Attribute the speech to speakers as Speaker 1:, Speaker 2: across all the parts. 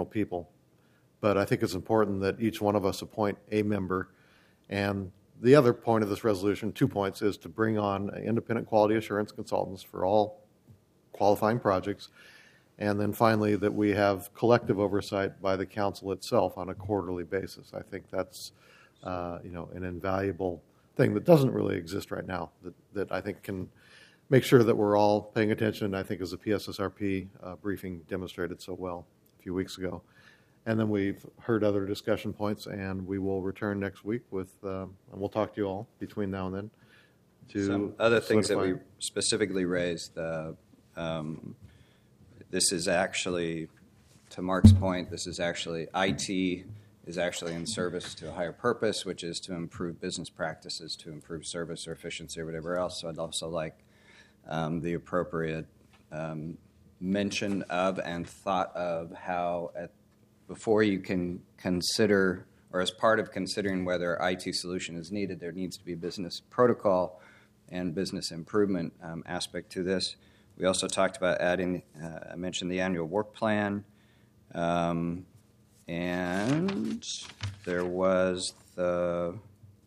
Speaker 1: additional people. But I think it's important that each one of us appoint a member. And the other point of this resolution, 2 points, is to bring on independent quality assurance consultants for all qualifying projects. And then finally, that we have collective oversight by the council itself on a quarterly basis. I think that's an invaluable thing that doesn't really exist right now, that I think can make sure that we're all paying attention. I think as the PSSRP briefing demonstrated so well a few weeks ago. And then we've heard other discussion points, and we will return next week with, and we'll talk to you all between now and then.
Speaker 2: Some other things that we specifically raised, this is actually, to Mark's point, this is actually IT is actually in service to a higher purpose, which is to improve business practices, to improve service or efficiency or whatever else. So I'd also like the appropriate mention of and thought of how before you can consider, or as part of considering whether IT solution is needed, there needs to be business protocol and business improvement aspect to this. We also talked about adding, I mentioned the annual work plan, and there was the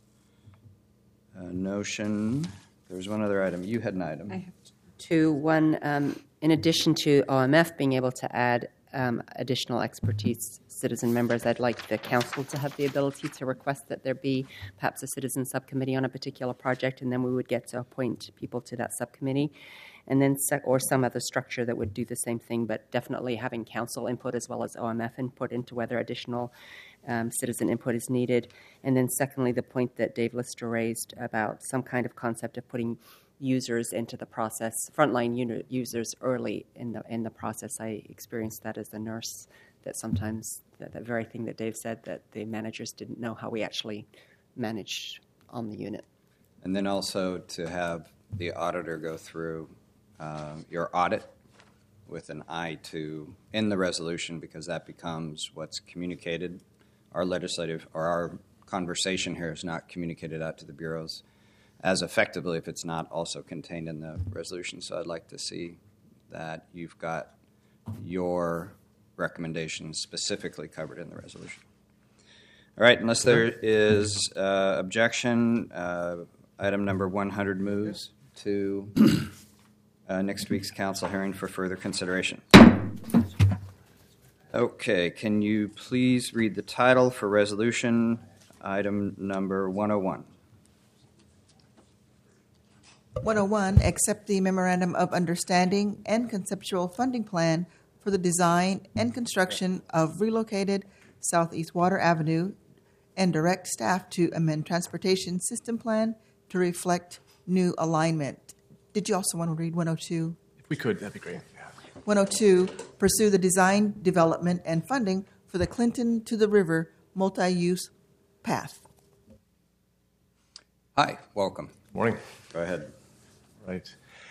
Speaker 2: notion, there was one other item. You had an item.
Speaker 3: I have two. One, in addition to OMF being able to add additional expertise citizen members, I'd like the council to have the ability to request that there be perhaps a citizen subcommittee on a particular project, and then we would get to appoint people to that subcommittee, and then or some other structure that would do the same thing, but definitely having council input as well as OMF input into whether additional citizen input is needed. And then secondly, the point that Dave Lister raised about some kind of concept of putting users into the process, frontline users early in the process. I experienced that as a nurse, that sometimes that very thing that Dave said, that the managers didn't know how we actually managed on the unit.
Speaker 2: And then also to have the auditor go through your audit with an eye to in the resolution, because that becomes what's communicated. Our legislative or our conversation here is not communicated out to the bureaus as effectively if it's not also contained in the resolution. So I'd like to see that you've got your recommendations specifically covered in the resolution. All right, unless there is objection, item number 100 moves to next week's council hearing for further consideration. Okay, can you please read the title for resolution item number 101?
Speaker 4: 101, accept the Memorandum of Understanding and Conceptual Funding Plan for the design and construction of relocated Southeast Water Avenue and direct staff to amend Transportation System Plan to reflect new alignment. Did you also want to read 102?
Speaker 5: If we could, that'd be great. Yeah.
Speaker 4: 102, pursue the design, development, and funding for the Clinton to the River multi-use path.
Speaker 2: Hi, welcome.
Speaker 5: Morning.
Speaker 2: Go ahead.
Speaker 5: Right.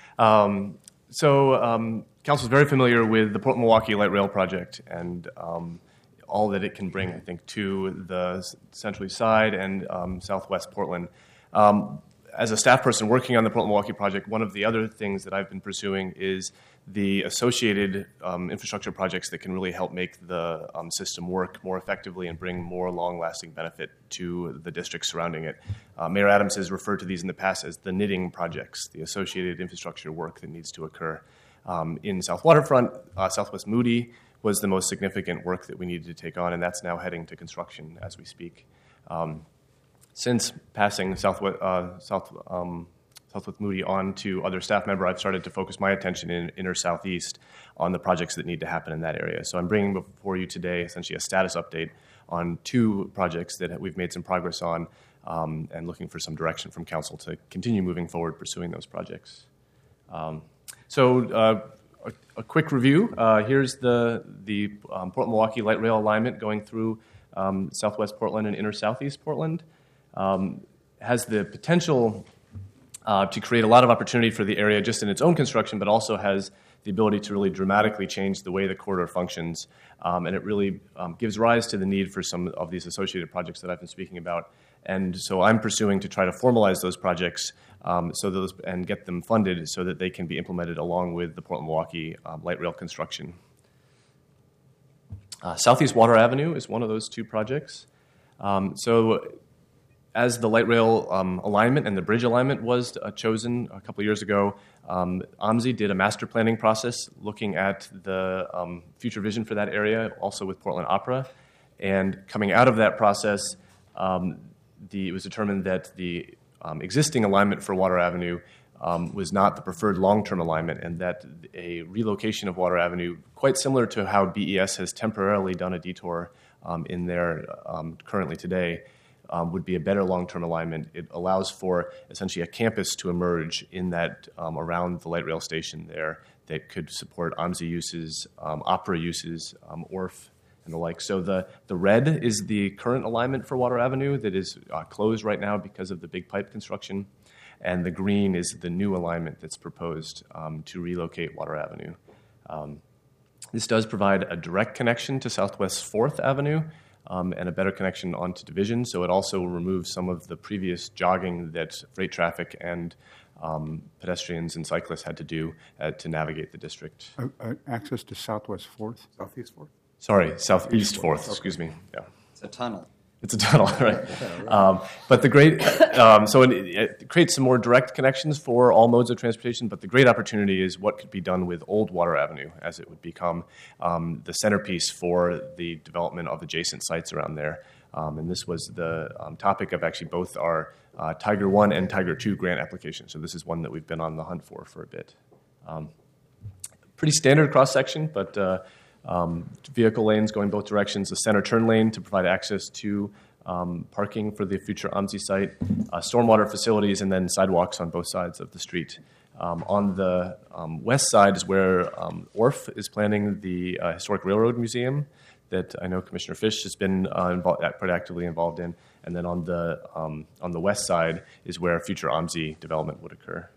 Speaker 5: Council is very familiar with the Portland-Milwaukee Light Rail project and all that it can bring, I think, to the Central East Side and Southwest Portland. As a staff person working on the Portland-Milwaukee project, one of the other things that I've been pursuing is the associated infrastructure projects that can really help make the system work more effectively and bring more long-lasting benefit to the districts surrounding it. Mayor Adams has referred to these in the past as the knitting projects, the associated infrastructure work that needs to occur. In South Waterfront, Southwest Moody was the most significant work that we needed to take on, and that's now heading to construction as we speak. Since passing Southwest Moody on to other staff member, I've started to focus my attention in Inner Southeast on the projects that need to happen in that area. So I'm bringing before you today essentially a status update on two projects that we've made some progress on and looking for some direction from council to continue moving forward pursuing those projects. A quick review. Here's the Portland-Milwaukee Light Rail alignment going through Southwest Portland and Inner Southeast Portland. Has the potential to create a lot of opportunity for the area just in its own construction, but also has the ability to really dramatically change the way the corridor functions. And it really gives rise to the need for some of these associated projects that I've been speaking about. And so I'm pursuing to try to formalize those projects and get them funded so that they can be implemented along with the Portland-Milwaukee light rail construction. Southeast Water Avenue is one of those two projects. So as the light rail alignment and the bridge alignment was chosen a couple years ago, OMSI did a master planning process looking at the future vision for that area, also with Portland Opera. And coming out of that process, it was determined that the existing alignment for Water Avenue was not the preferred long-term alignment, and that a relocation of Water Avenue, quite similar to how BES has temporarily done a detour in there currently today, would be a better long-term alignment. It allows for essentially a campus to emerge in that around the light rail station there that could support OMSI uses, opera uses, ORF, and the like. So the red is the current alignment for Water Avenue that is closed right now because of the big pipe construction, and the green is the new alignment that's proposed to relocate Water Avenue. This does provide a direct connection to Southwest 4th Avenue, and a better connection onto Division. So it also removes some of the previous jogging that freight traffic and pedestrians and cyclists had to do to navigate the district.
Speaker 6: Access to Southwest 4th?
Speaker 1: Southeast 4th?
Speaker 5: Sorry, Southeast 4th, excuse me. Yeah.
Speaker 2: It's a tunnel.
Speaker 5: It's a tunnel, right? But the great, so it creates some more direct connections for all modes of transportation, but the great opportunity is what could be done with Old Water Avenue as it would become the centerpiece for the development of adjacent sites around there. And this was the topic of actually both our Tiger 1 and Tiger 2 grant applications. So this is one that we've been on the hunt for a bit. Pretty standard cross-section, but vehicle lanes going both directions, a center turn lane to provide access to parking for the future OMSI site, stormwater facilities, and then sidewalks on both sides of the street. On the west side is where ORF is planning the Historic Railroad Museum that I know Commissioner Fish has been quite actively involved in. And then on the west side is where future OMSI development would occur.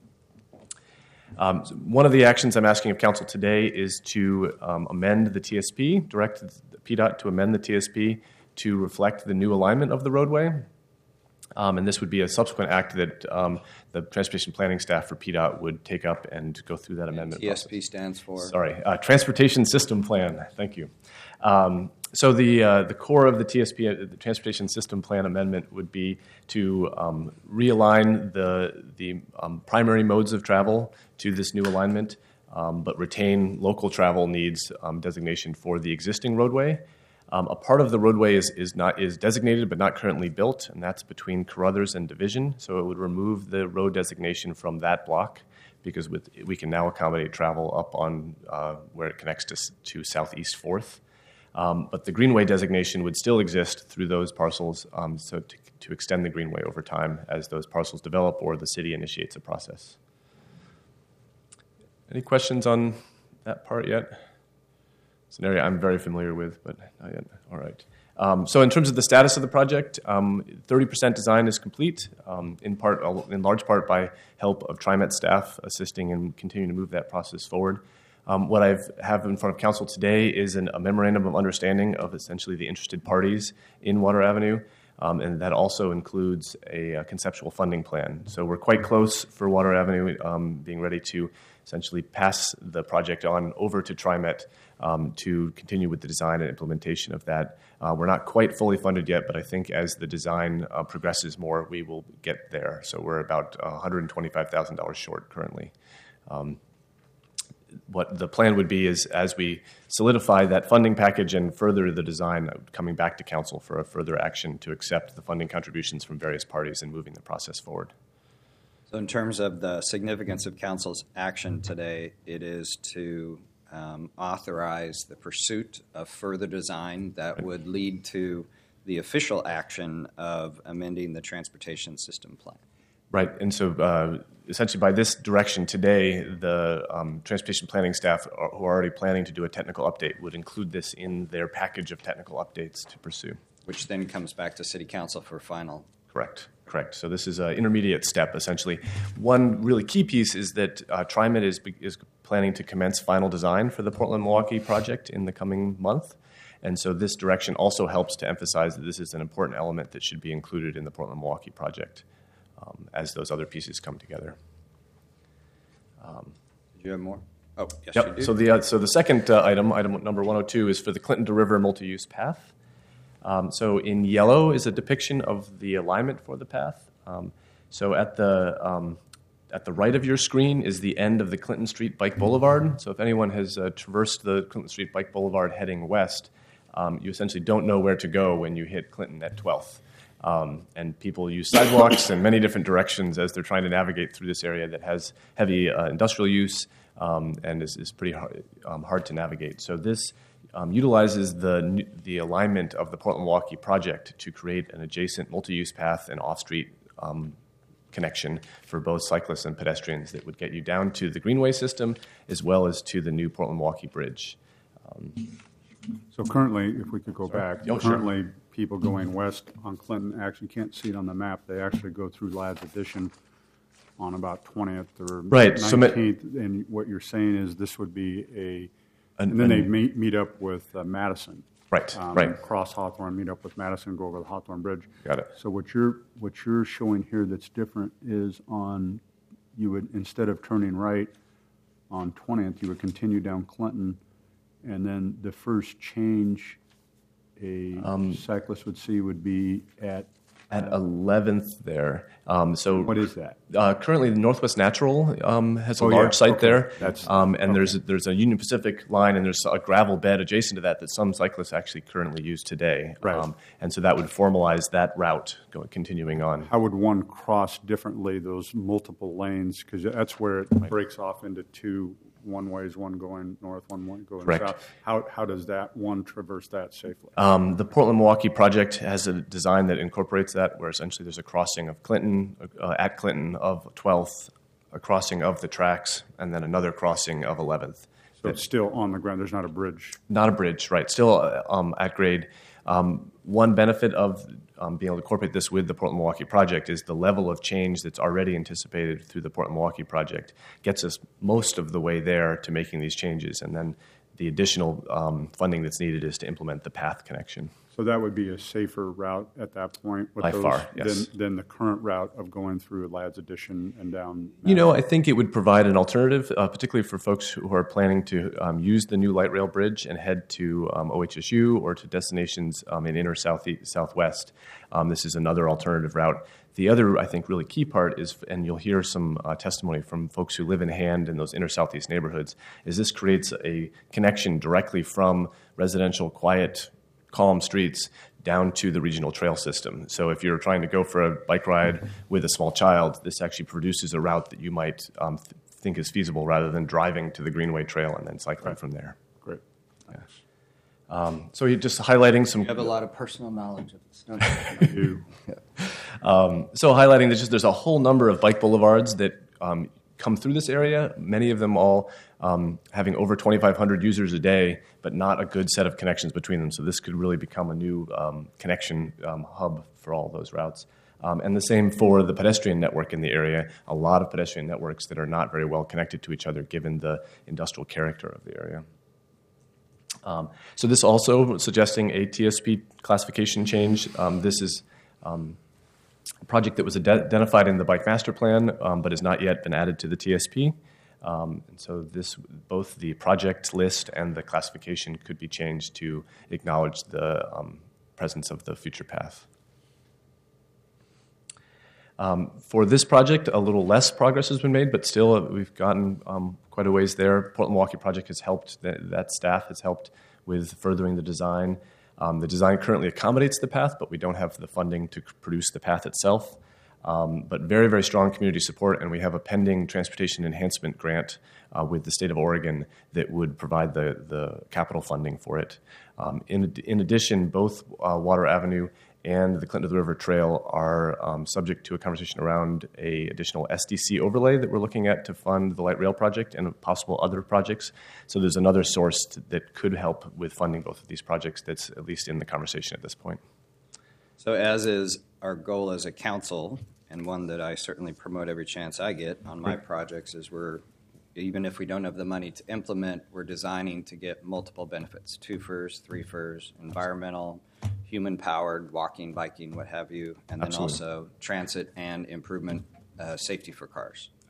Speaker 5: One of the actions I'm asking of Council today is to amend the TSP, direct the PDOT to amend the TSP to reflect the new alignment of the roadway. And this would be a subsequent act that the transportation planning staff for PDOT would take up and go through that amendment process.
Speaker 2: TSP stands for?
Speaker 5: Sorry, Transportation System Plan. Thank you. So the core of the TSP, the Transportation System Plan amendment, would be to realign the primary modes of travel to this new alignment, but retain local travel needs designation for the existing roadway. A part of the roadway is designated but not currently built, and that's between Carruthers and Division. So it would remove the road designation from that block because we can now accommodate travel up on where it connects to Southeast 4th. But the greenway designation would still exist through those parcels, so to extend the greenway over time as those parcels develop or the city initiates a process. Any questions on that part yet? It's an area I'm very familiar with, but not yet. All right. So in terms of the status of the project, 30% design is complete, in large part by help of TriMet staff assisting and continuing to move that process forward. What I have in front of Council today is a memorandum of understanding of essentially the interested parties in Water Avenue, and that also includes a conceptual funding plan. So we're quite close for Water Avenue, being ready to essentially pass the project on over to TriMet to continue with the design and implementation of that. We're not quite fully funded yet, but I think as the design progresses more, we will get there. So we're about $125,000 short currently. What the plan would be is as we solidify that funding package and further the design, coming back to Council for a further action to accept the funding contributions from various parties and moving the process forward.
Speaker 2: So in terms of the significance of Council's action today, it is to authorize the pursuit of further design that would lead to the official action of amending the transportation system plan.
Speaker 5: Right, and so essentially by this direction today, the transportation planning staff who are already planning to do a technical update would include this in their package of technical updates to pursue.
Speaker 2: Which then comes back to City Council for final.
Speaker 5: Correct. So this is an intermediate step, essentially. One really key piece is that TriMet is planning to commence final design for the Portland-Milwaukee project in the coming month. And so this direction also helps to emphasize that this is an important element that should be included in the Portland-Milwaukee project as those other pieces come together.
Speaker 2: Did you have more? Oh, yes,
Speaker 5: Yep.
Speaker 2: you do.
Speaker 5: So the second item number 102, is for the Clinton to River multi-use path. So in yellow is a depiction of the alignment for the path. So at the right of your screen is the end of the Clinton Street Bike Boulevard. So if anyone has traversed the Clinton Street Bike Boulevard heading west, you essentially don't know where to go when you hit Clinton at 12th. And people use sidewalks in many different directions as they're trying to navigate through this area that has heavy industrial use and is pretty hard to navigate. So this utilizes the alignment of the Portland-Milwaukee project to create an adjacent multi-use path and off-street connection for both cyclists and pedestrians that would get you down to the Greenway system as well as to the new Portland-Milwaukee Bridge.
Speaker 6: So currently, if we could go back,
Speaker 5: Oh, sure.
Speaker 6: currently people going west on Clinton actually can't see it on the map. They actually go through Ladd's Addition on about 20th or
Speaker 5: Right, so
Speaker 6: 19th. And what you're saying is this would be and then they meet up with Madison.
Speaker 5: Right, right.
Speaker 6: Cross Hawthorne, meet up with Madison, go over the Hawthorne Bridge.
Speaker 5: Got it.
Speaker 6: So what you're showing here that's different is you would, instead of turning right on 20th, you would continue down Clinton, and then the first change a cyclist would see would be at
Speaker 5: 11th there. So
Speaker 6: what is that?
Speaker 5: Currently, the Northwest Natural has a
Speaker 6: Oh, yeah.
Speaker 5: large site
Speaker 6: Okay.
Speaker 5: there.
Speaker 6: That's-
Speaker 5: And there's a Union Pacific line, and there's a gravel bed adjacent to that some cyclists actually currently use today.
Speaker 6: Right.
Speaker 5: And so that would formalize that route continuing on.
Speaker 6: How would one cross differently those multiple lanes? Because that's where it breaks off into two one-ways, one going north, one going
Speaker 5: Correct.
Speaker 6: south. How does that one traverse that safely?
Speaker 5: The Portland-Milwaukee project has a design that incorporates that, where essentially there's a crossing of Clinton, at Clinton of 12th, a crossing of the tracks, and then another crossing of 11th.
Speaker 6: So it's still on the ground. There's not a bridge.
Speaker 5: Not a bridge, right. Still at grade. One benefit of being able to incorporate this with the Portland-Milwaukee project is the level of change that's already anticipated through the Portland-Milwaukee project gets us most of the way there to making these changes. And then the additional funding that's needed is to implement the path connection.
Speaker 6: So that would be a safer route at that point with
Speaker 5: By
Speaker 6: those
Speaker 5: far, yes.
Speaker 6: than the current route of going through Ladd's Addition and down.
Speaker 5: You know, I think it would provide an alternative, particularly for folks who are planning to use the new light rail bridge and head to OHSU or to destinations in inner southwest. This is another alternative route. The other, I think, really key part is, and you'll hear some testimony from folks who live in Hand in those inner southeast neighborhoods, is this creates a connection directly from residential, quiet, calm streets down to the regional trail system. So if you're trying to go for a bike ride with a small child, this actually produces a route that you might think is feasible rather than driving to the Greenway Trail and then cycling from there.
Speaker 6: Great.
Speaker 5: So you're just highlighting some...
Speaker 2: You have a lot of personal knowledge of this, don't you?
Speaker 5: So highlighting there's a whole number of bike boulevards that come through this area, many of them all having over 2,500 users a day, but not a good set of connections between them. So this could really become a new connection hub for all those routes. And the same for the pedestrian network in the area, a lot of pedestrian networks that are not very well connected to each other given the industrial character of the area. So this also suggesting a TSP classification change. This is a project that was identified in the Bike Master Plan, but has not yet been added to the TSP. And so both the project list and the classification could be changed to acknowledge the presence of the future path. For this project, a little less progress has been made, but still we've gotten quite a ways there. Portland-Milwaukee project has helped, that staff has helped with furthering the design. The design currently accommodates the path, but we don't have the funding to produce the path itself. But very, very strong community support, and we have a pending transportation enhancement grant with the state of Oregon that would provide the capital funding for it. In addition, both Water Avenue and the Clinton to the River Trail are subject to a conversation around a additional SDC overlay that we're looking at to fund the light rail project and possible other projects. So there's another source that could help with funding both of these projects that's at least in the conversation at this point.
Speaker 2: So as is our goal as a council, and one that I certainly promote every chance I get on my projects, is even if we don't have the money to implement, we're designing to get multiple benefits, 2 FERS, 3 FERS, environmental, human-powered, walking, biking, what have you, and then
Speaker 5: Absolutely.
Speaker 2: also transit and improvement safety for cars.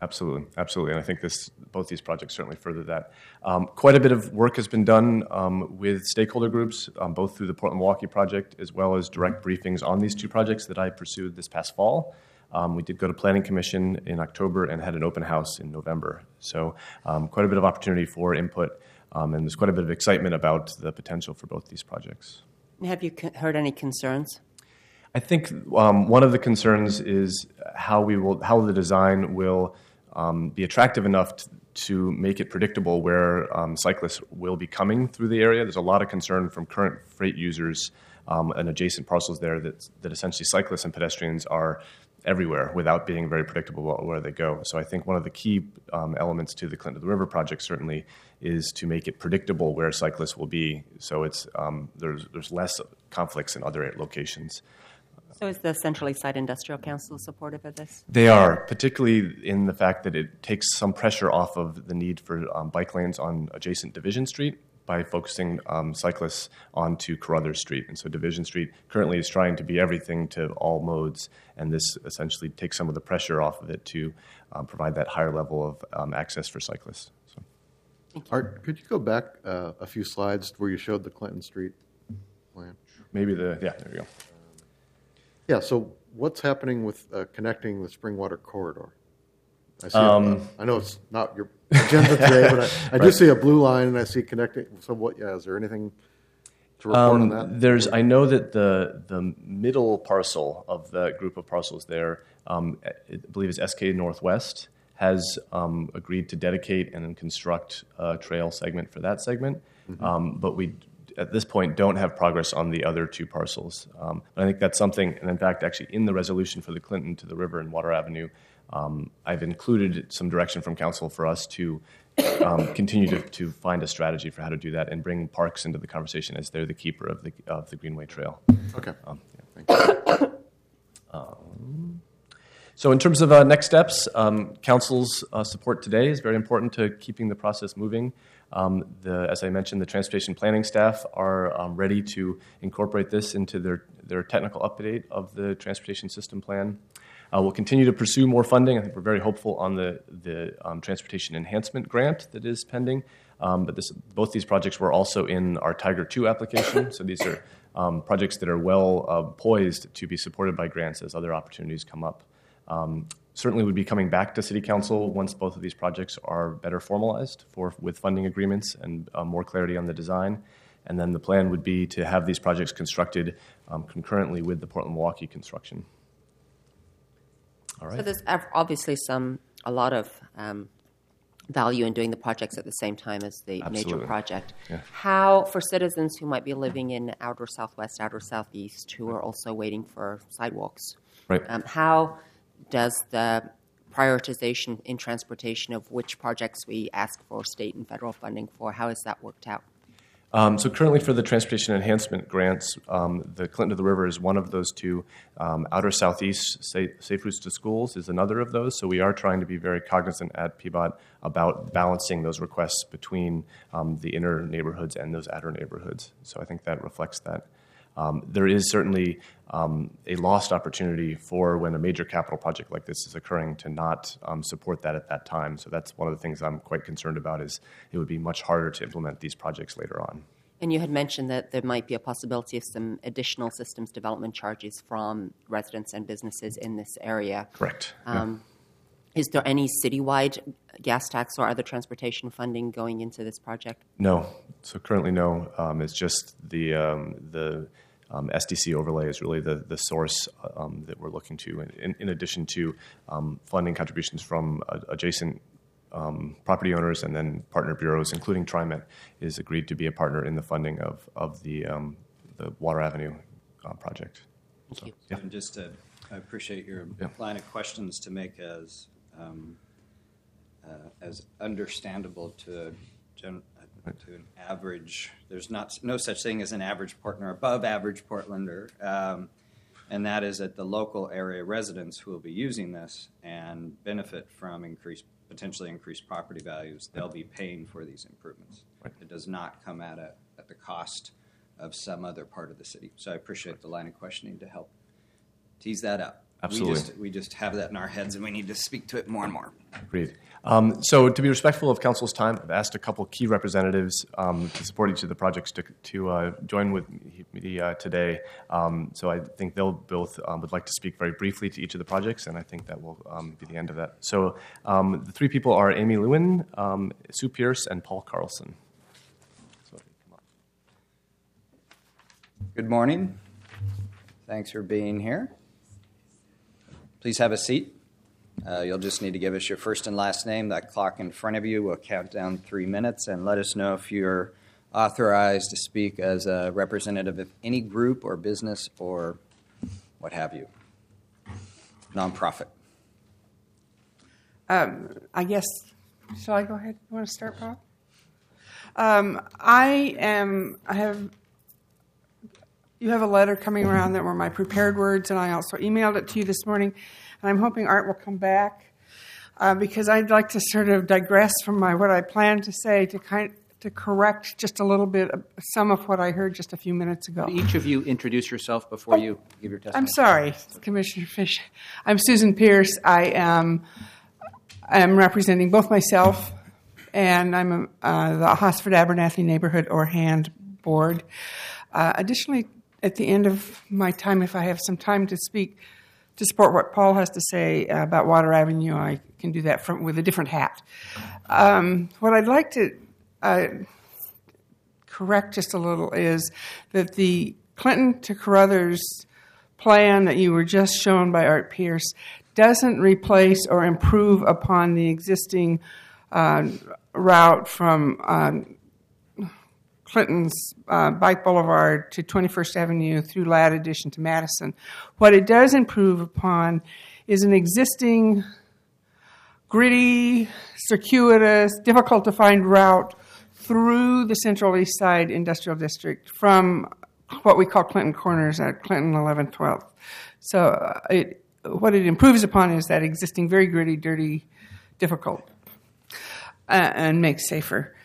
Speaker 5: Absolutely, absolutely. And I think both these projects certainly further that. Quite a bit of work has been done with stakeholder groups, both through the Portland-Milwaukee project as well as direct briefings on these two projects that I pursued this past fall. We did go to Planning Commission in October and had an open house in November. So quite a bit of opportunity for input, and there's quite a bit of excitement about the potential for both these projects.
Speaker 3: Have you heard any concerns?
Speaker 5: I think one of the concerns is how the design will be attractive enough to make it predictable where cyclists will be coming through the area. There's a lot of concern from current freight users and adjacent parcels there that essentially cyclists and pedestrians are everywhere without being very predictable about where they go. So I think one of the key elements to the Clinton to the River project certainly is to make it predictable where cyclists will be. So it's there's less conflicts in other locations.
Speaker 3: So is the Central East Side Industrial Council supportive of this?
Speaker 5: They are, particularly in the fact that it takes some pressure off of the need for bike lanes on adjacent Division Street by focusing cyclists onto Carruthers Street. And so Division Street currently is trying to be everything to all modes, and this essentially takes some of the pressure off of it to provide that higher level of access for cyclists. So.
Speaker 1: Art, could you go back a few slides where you showed the Clinton Street plan?
Speaker 5: Maybe there you go.
Speaker 1: Yeah, so what's happening with connecting the Springwater corridor? I see. I know it's not your agenda today, but I do see a blue line, and I see connecting. So what? Yeah, is there anything to report on that?
Speaker 5: I know that the middle parcel of the group of parcels there, I believe is SK Northwest, has agreed to dedicate and construct a trail segment for that segment, but we. At this point, don't have progress on the other two parcels. But I think that's something, and in fact, actually in the resolution for the Clinton to the River and Water Avenue, I've included some direction from council for us to continue to find a strategy for how to do that and bring parks into the conversation as they're the keeper of the Greenway Trail.
Speaker 1: Okay.
Speaker 5: Thanks. So in terms of next steps, council's support today is very important to keeping the process moving. As I mentioned, the transportation planning staff are ready to incorporate this into their technical update of the transportation system plan. We'll continue to pursue more funding. I think we're very hopeful on the transportation enhancement grant that is pending. But both these projects were also in our Tiger 2 application. So these are projects that are well poised to be supported by grants as other opportunities come up. Certainly would be coming back to City Council once both of these projects are better formalized with funding agreements and more clarity on the design. And then the plan would be to have these projects constructed concurrently with the Portland-Milwaukee construction. All right.
Speaker 3: So there's obviously a lot of value in doing the projects at the same time as the major project.
Speaker 5: Yeah.
Speaker 3: How, for citizens who might be living in outer southwest, outer southeast, who are also waiting for sidewalks,
Speaker 5: right.
Speaker 3: How does the prioritization in transportation of which projects we ask for state and federal funding for, how has that worked out?
Speaker 5: So currently for the transportation enhancement grants, the Clinton to the River is one of those two. Outer Southeast Safe Routes to Schools is another of those. So we are trying to be very cognizant at PBOT about balancing those requests between the inner neighborhoods and those outer neighborhoods. So I think that reflects that. There is certainly a lost opportunity for when a major capital project like this is occurring to not support that at that time. So that's one of the things I'm quite concerned about is it would be much harder to implement these projects later on.
Speaker 3: And you had mentioned that there might be a possibility of some additional systems development charges from residents and businesses in this area.
Speaker 5: Correct.
Speaker 3: Is there any citywide gas tax or other transportation funding going into this project?
Speaker 5: No. So currently, no. It's just the SDC overlay is really the source that we're looking to, in addition to funding contributions from adjacent property owners and then partner bureaus, including TriMet, is agreed to be a partner in the funding of the Water Avenue project.
Speaker 3: Thank you.
Speaker 5: Yeah.
Speaker 2: And just I appreciate your line of questions to make as understandable to an average. There's no such thing as an average Portlander, above average Portlander, and that is that the local area residents who will be using this and benefit from potentially increased property values, they'll be paying for these improvements. Right. It does not come at the cost of some other part of the city. So I appreciate the line of questioning to help tease that out.
Speaker 5: Absolutely.
Speaker 2: We just have that in our heads, and we need to speak to it more and more.
Speaker 5: Agreed. So to be respectful of Council's time, I've asked a couple key representatives to support each of the projects to join with me today. So I think they'll both would like to speak very briefly to each of the projects, and I think that will be the end of that. So the three people are Amy Lewin, Sue Pierce, and Paul Carlson. So, come on.
Speaker 2: Good morning. Thanks for being here. Please have a seat. You'll just need to give us your first and last name. That clock in front of you will count down 3 minutes, and let us know if you're authorized to speak as a representative of any group or business or what have you. Nonprofit.
Speaker 7: I guess, shall I go ahead? You want to start, Paul? You have a letter coming around that were my prepared words, and I also emailed it to you this morning. And I'm hoping Art will come back because I'd like to sort of digress from what I planned to say to correct just a little bit some of what I heard just a few minutes ago.
Speaker 8: Each of you introduce yourself before you give your testimony.
Speaker 7: I'm sorry, Commissioner Fish. I'm Susan Pierce. I am representing both myself and I'm the Hosford Abernathy Neighborhood or HAND board. Additionally, at the end of my time, if I have some time to speak to support what Paul has to say about Water Avenue, I can do that with a different hat. What I'd like to correct just a little is that the Clinton to Carruthers plan that you were just shown by Art Pierce doesn't replace or improve upon the existing route from Clinton's Bike Boulevard to 21st Avenue through Ladd Addition to Madison. What it does improve upon is an existing gritty, circuitous, difficult to find route through the Central East Side Industrial District from what we call Clinton Corners at Clinton 11th, 12th. So what it improves upon is that existing very gritty, dirty, difficult, and makes safer.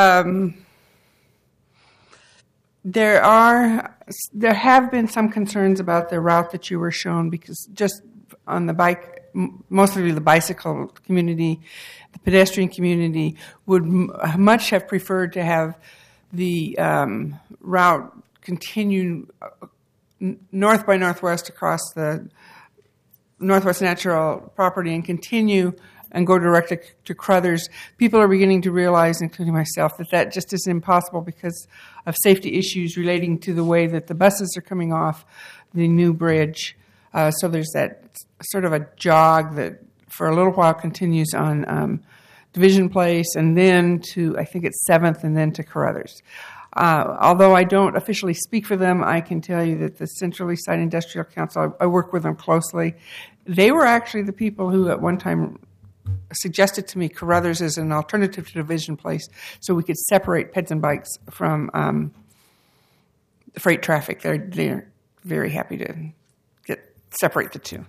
Speaker 7: There have been some concerns about the route that you were shown because just on the bike, mostly the bicycle community, the pedestrian community would much have preferred to have the route continue north by northwest across the Northwest Natural property and continue and go direct to Carruthers. People are beginning to realize, including myself, that just is impossible because of safety issues relating to the way that the buses are coming off the new bridge. So there's that sort of a jog that for a little while continues on Division Place and then to, I think it's 7th and then to Carruthers. Although I don't officially speak for them, I can tell you that the Central East Side Industrial Council, I work with them closely. They were actually the people who at one time suggested to me Carruthers as an alternative to Division Place so we could separate peds and bikes from freight traffic. They're very happy to separate the two.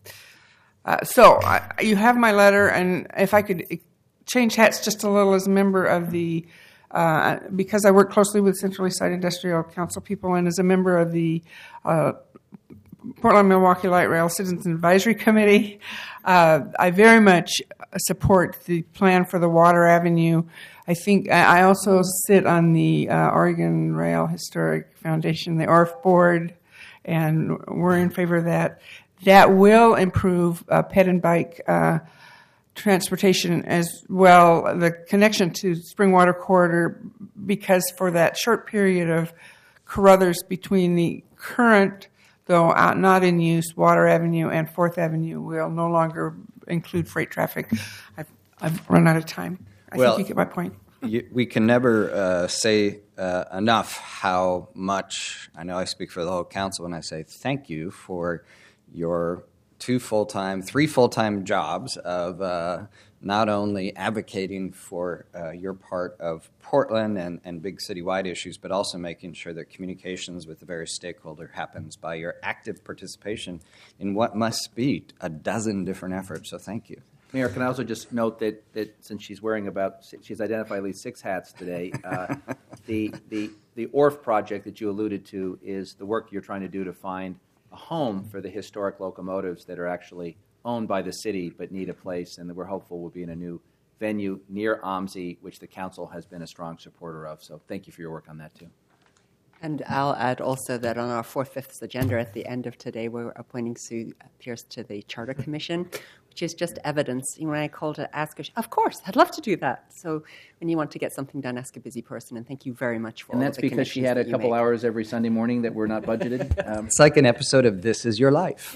Speaker 7: So you have my letter, and if I could change hats just a little as a member of the, because I work closely with Central East Side Industrial Council people and as a member of the Portland-Milwaukee Light Rail Citizens Advisory Committee, I very much support the plan for the Water Avenue. I think I also sit on the Oregon Rail Historic Foundation, the ORF board, and we're in favor of that. That will improve ped and bike transportation as well, the connection to Springwater Corridor, because for that short period of Carruthers between the current, though not in use, Water Avenue and 4th Avenue will no longer include freight traffic. I've run out of time. I think you get my point.
Speaker 2: We can never say enough how much, I know I speak for the whole council when I say thank you for your 3 full-time jobs of not only advocating for your part of Portland and big citywide issues, but also making sure that communications with the various stakeholders happens by your active participation in what must be a dozen different efforts. So thank you.
Speaker 8: Mayor, can I also just note that since she's identified at least 6 hats today, the ORF project that you alluded to is the work you're trying to do to find a home for the historic locomotives that are actually owned by the city but need a place, and that we're hopeful will be in a new venue near OMSI, which the council has been a strong supporter of. So thank you for your work on that, too.
Speaker 3: And I'll add also that on our 4/5 agenda at the end of today, we're appointing Sue Pierce to the Charter Commission, which is just evidence. When I called to ask her, of course, I'd love to do that. So when you want to get something done, ask a busy person. And thank you very much for all
Speaker 8: And that's
Speaker 3: of the
Speaker 8: because she
Speaker 3: connections
Speaker 8: had a
Speaker 3: that you
Speaker 8: couple
Speaker 3: make.
Speaker 8: hours every Sunday morning that were not budgeted.
Speaker 2: It's like an episode of This Is Your Life.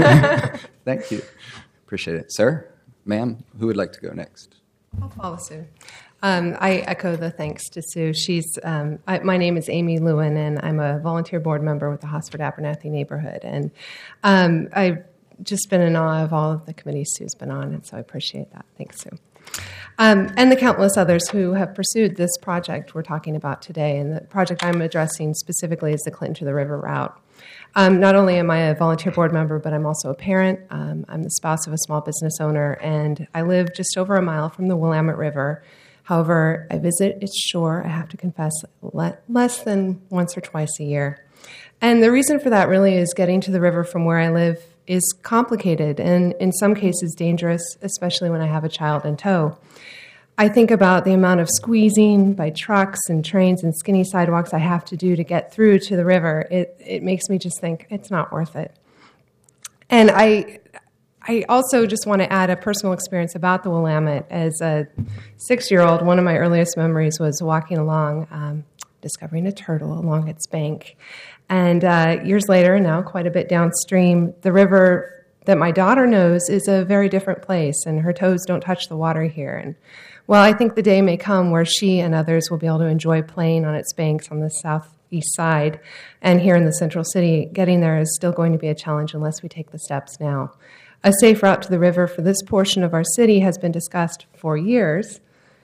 Speaker 2: Thank you. Appreciate it. Sir, ma'am, who would like to go next?
Speaker 9: I'll follow Sue. I echo the thanks to Sue. My name is Amy Lewin, and I'm a volunteer board member with the Hosford Abernathy neighborhood. And I've just been in awe of all of the committees Sue's been on, and so I appreciate that. Thanks, Sue. And the countless others who have pursued this project we're talking about today. And the project I'm addressing specifically is the Clinton to the River route. Not only am I a volunteer board member, but I'm also a parent. I'm the spouse of a small business owner, and I live just over a mile from the Willamette River. However, I visit its shore, I have to confess, less than once or twice a year. And the reason for that really is getting to the river from where I live is complicated and in some cases dangerous, especially when I have a child in tow. I think about the amount of squeezing by trucks and trains and skinny sidewalks I have to do to get through to the river. It makes me just think it's not worth it. And I also just want to add a personal experience about the Willamette. As a 6-year-old, one of my earliest memories was walking along, discovering a turtle along its bank. And years later, now quite a bit downstream, the river that my daughter knows is a very different place, and her toes don't touch the water here. And while I think the day may come where she and others will be able to enjoy playing on its banks on the southeast side and here in the central city, getting there is still going to be a challenge unless we take the steps now. A safe route to the river for this portion of our city has been discussed for years,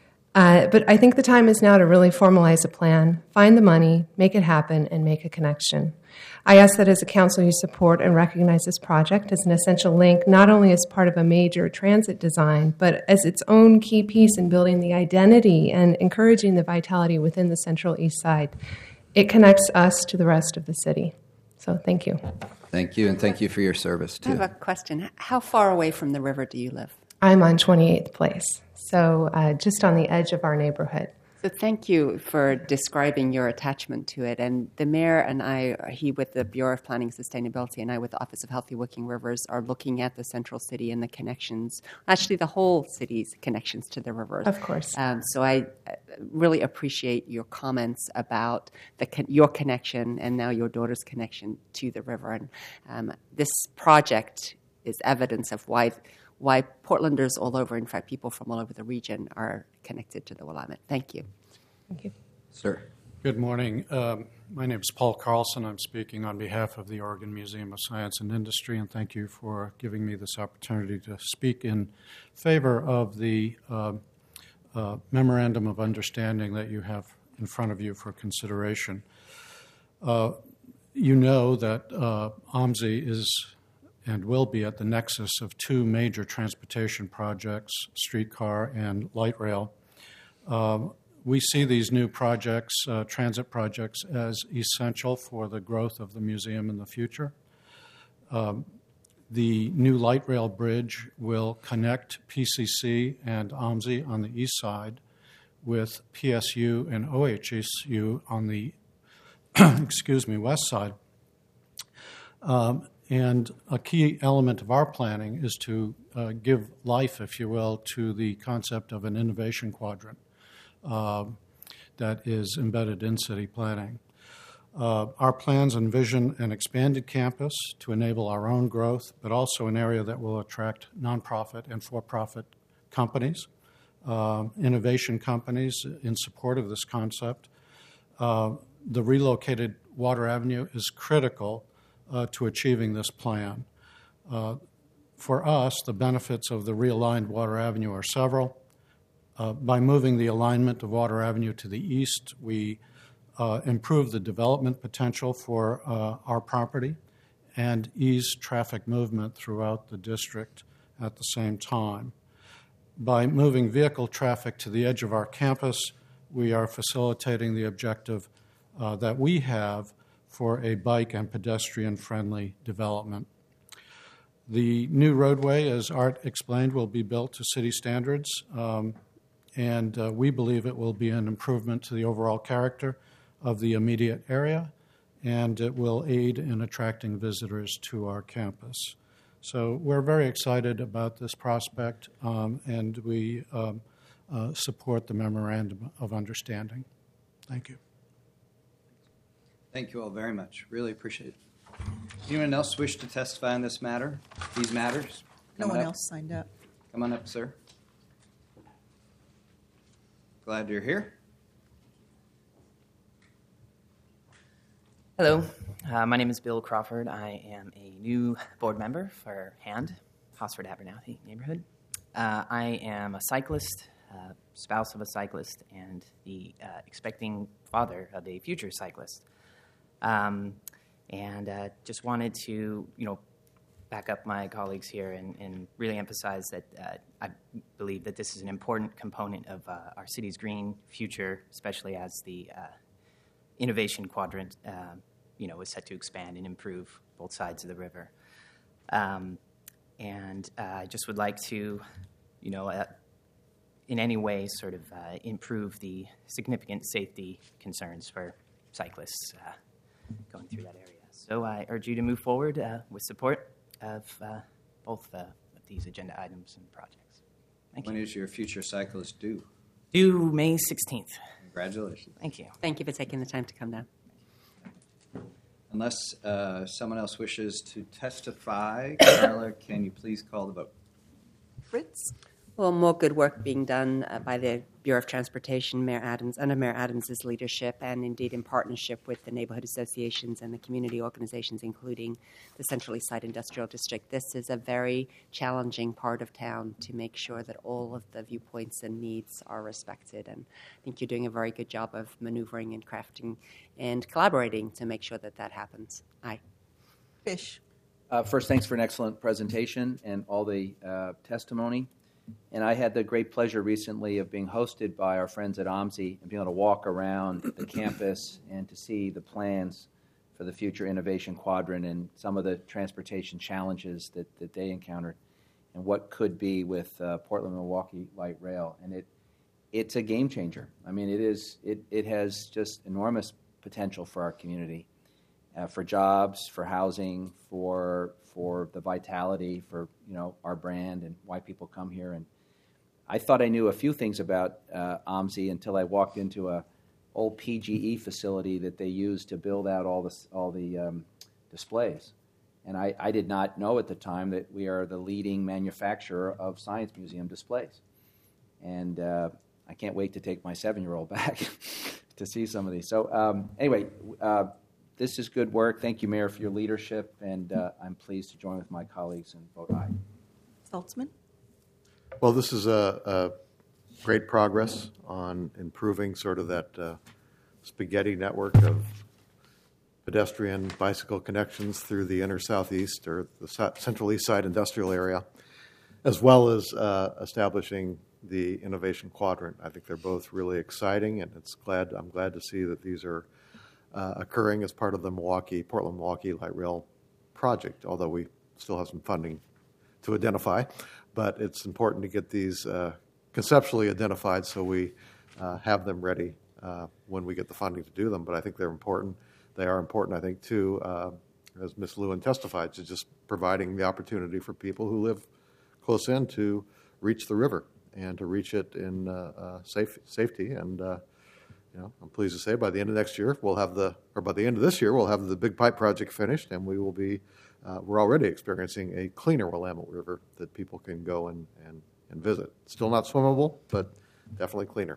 Speaker 9: but I think the time is now to really formalize a plan, find the money, make it happen, and make a connection. I ask that as a council you support and recognize this project as an essential link, not only as part of a major transit design, but as its own key piece in building the identity and encouraging the vitality within the Central East Side. It connects us to the rest of the city. So thank you.
Speaker 2: Thank you, and thank you for your service,
Speaker 3: I
Speaker 2: too.
Speaker 3: have a question. How far away from the river do you live?
Speaker 9: I'm on 28th Place, so just on the edge of our neighborhood.
Speaker 3: So thank you for describing your attachment to it. And the mayor and I, he with the Bureau of Planning and Sustainability and I with the Office of Healthy Working Rivers, are looking at the central city and the connections, actually the whole city's connections to the rivers.
Speaker 9: Of course.
Speaker 3: So I really appreciate your comments about your connection and now your daughter's connection to the river. And this project is evidence of why Portlanders all over, in fact, people from all over the region are connected to the Willamette. Thank you.
Speaker 9: Thank you.
Speaker 2: Sir.
Speaker 10: Good morning. My name is Paul Carlson. I'm speaking on behalf of the Oregon Museum of Science and Industry, and thank you for giving me this opportunity to speak in favor of the Memorandum of Understanding that you have in front of you for consideration. You know that OMSI is and will be at the nexus of two major transportation projects, streetcar and light rail. We see these new projects, transit projects, as essential for the growth of the museum in the future. The new light rail bridge will connect PCC and OMSI on the east side with PSU and OHSU on the west side. And a key element of our planning is to give life, if you will, to the concept of an innovation quadrant that is embedded in city planning. Our plans envision an expanded campus to enable our own growth, but also an area that will attract nonprofit and for-profit companies, innovation companies in support of this concept. The relocated Water Avenue is critical to achieving this plan. For us, the benefits of the realigned Water Avenue are several. By moving the alignment of Water Avenue to the east, we improve the development potential for our property and ease traffic movement throughout the district at the same time. By moving vehicle traffic to the edge of our campus, we are facilitating the objective that we have for a bike and pedestrian-friendly development. The new roadway, as Art explained, will be built to city standards, and we believe it will be an improvement to the overall character of the immediate area, and it will aid in attracting visitors to our campus. So we're very excited about this prospect, and we support the Memorandum of Understanding. Thank you.
Speaker 2: Thank you all very much. Really appreciate it. Anyone else wish to testify on this matter? These matters?
Speaker 4: No
Speaker 2: Come
Speaker 4: one
Speaker 2: on up.
Speaker 4: else signed up.
Speaker 2: Come on up, sir. Glad you're here.
Speaker 11: Hello, my name is Bill Crawford. I am a new board member for HAND, Hosford Abernathy neighborhood. I am a cyclist, spouse of a cyclist, and the expecting father of a future cyclist. And just wanted to, back up my colleagues here and really emphasize that I believe that this is an important component of our city's green future, especially as the innovation quadrant, is set to expand and improve both sides of the river. And I just would like to, in any way sort of improve the significant safety concerns for cyclists going through that area. So I urge you to move forward with support of both of these agenda items and projects. Thank you.
Speaker 2: When is your future cyclist due?
Speaker 11: Due May 16th.
Speaker 2: Congratulations.
Speaker 11: Thank you.
Speaker 3: Thank you for taking the time to come down.
Speaker 2: Unless someone else wishes to testify, Carla, can you please call the vote?
Speaker 4: Fritz?
Speaker 3: Well, more good work being done by the Bureau of Transportation, Mayor Adams, under Mayor Adams' leadership, and indeed in partnership with the neighborhood associations and the community organizations, including the Central East Side Industrial District. This is a very challenging part of town to make sure that all of the viewpoints and needs are respected. And I think you're doing a very good job of maneuvering and crafting and collaborating to make sure that that happens. Aye.
Speaker 4: Fish?
Speaker 8: First, thanks for an excellent presentation and all the testimony. And I had the great pleasure recently of being hosted by our friends at OMSI and being able to walk around the campus and to see the plans for the future innovation quadrant and some of the transportation challenges that they encountered and what could be with Portland-Milwaukee Light Rail. And it's a game changer. I mean, it has just enormous potential for our community, for jobs, for housing, for the vitality, for our brand and why people come here. And I thought I knew a few things about OMSI until I walked into a old PGE facility that they use to build out all the displays. And I did not know at the time that we are the leading manufacturer of Science Museum displays. And I can't wait to take my 7-year-old back to see some of these. So anyway, this is good work. Thank you, Mayor, for your leadership, and I'm pleased to join with my colleagues and vote aye.
Speaker 4: Saltzman?
Speaker 1: Well, this is a great progress on improving sort of that spaghetti network of pedestrian bicycle connections through the inner southeast or the Central East Side industrial area, as well as establishing the innovation quadrant. I think they're both really exciting, and I'm glad to see that these are occurring as part of the Portland-Milwaukee Light Rail project, although we still have some funding to identify. But it's important to get these conceptually identified so we have them ready when we get the funding to do them. But I think they're important. They are important, I think, too, as Ms. Lewin testified, to just providing the opportunity for people who live close in to reach the river and to reach it in safety. And I'm pleased to say by the end of next year, by the end of this year, we'll have the big pipe project finished, and we will be, we're already experiencing a cleaner Willamette River that people can go and visit. Still not swimmable, but definitely cleaner.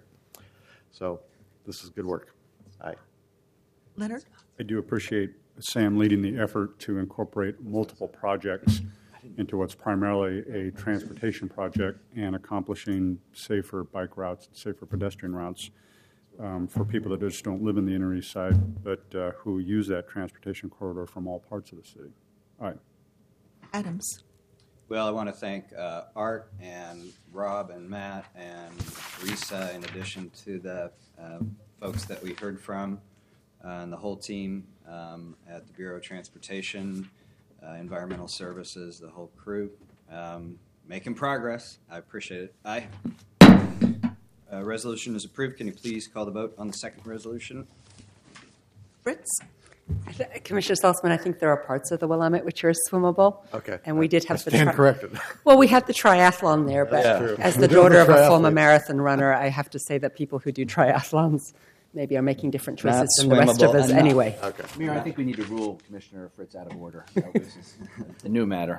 Speaker 1: So this is good work. Aye.
Speaker 4: Leonard?
Speaker 6: I do appreciate Sam leading the effort to incorporate multiple projects into what's primarily a transportation project and accomplishing safer bike routes, safer pedestrian routes for people that just don't live in the Inner East Side, but who use that transportation corridor from all parts of the city. All right.
Speaker 4: Adams?
Speaker 2: Well, I want to thank Art and Rob and Matt and Risa, in addition to the folks that we heard from and the whole team at the Bureau of Transportation, Environmental Services, the whole crew. Making progress. I appreciate it. Aye. Resolution is approved. Can you please call the vote on the second resolution?
Speaker 4: Fritz?
Speaker 3: Commissioner Salzman, I think there are parts of the Willamette which are swimmable.
Speaker 1: Okay.
Speaker 3: And we did have
Speaker 1: I stand corrected.
Speaker 3: Well, we had the triathlon there, but
Speaker 1: That's true.
Speaker 3: as
Speaker 1: We
Speaker 3: the
Speaker 1: do have
Speaker 3: daughter of
Speaker 1: the
Speaker 3: a former
Speaker 1: triathletes.
Speaker 3: marathon runner, I have to say that people who do triathlons maybe are making different choices
Speaker 2: Not
Speaker 3: than the rest of
Speaker 2: swimmable
Speaker 3: us
Speaker 2: enough.
Speaker 3: anyway.
Speaker 1: Okay.
Speaker 8: Mayor, I think we need to rule Commissioner Fritz out of order. This is the new matter.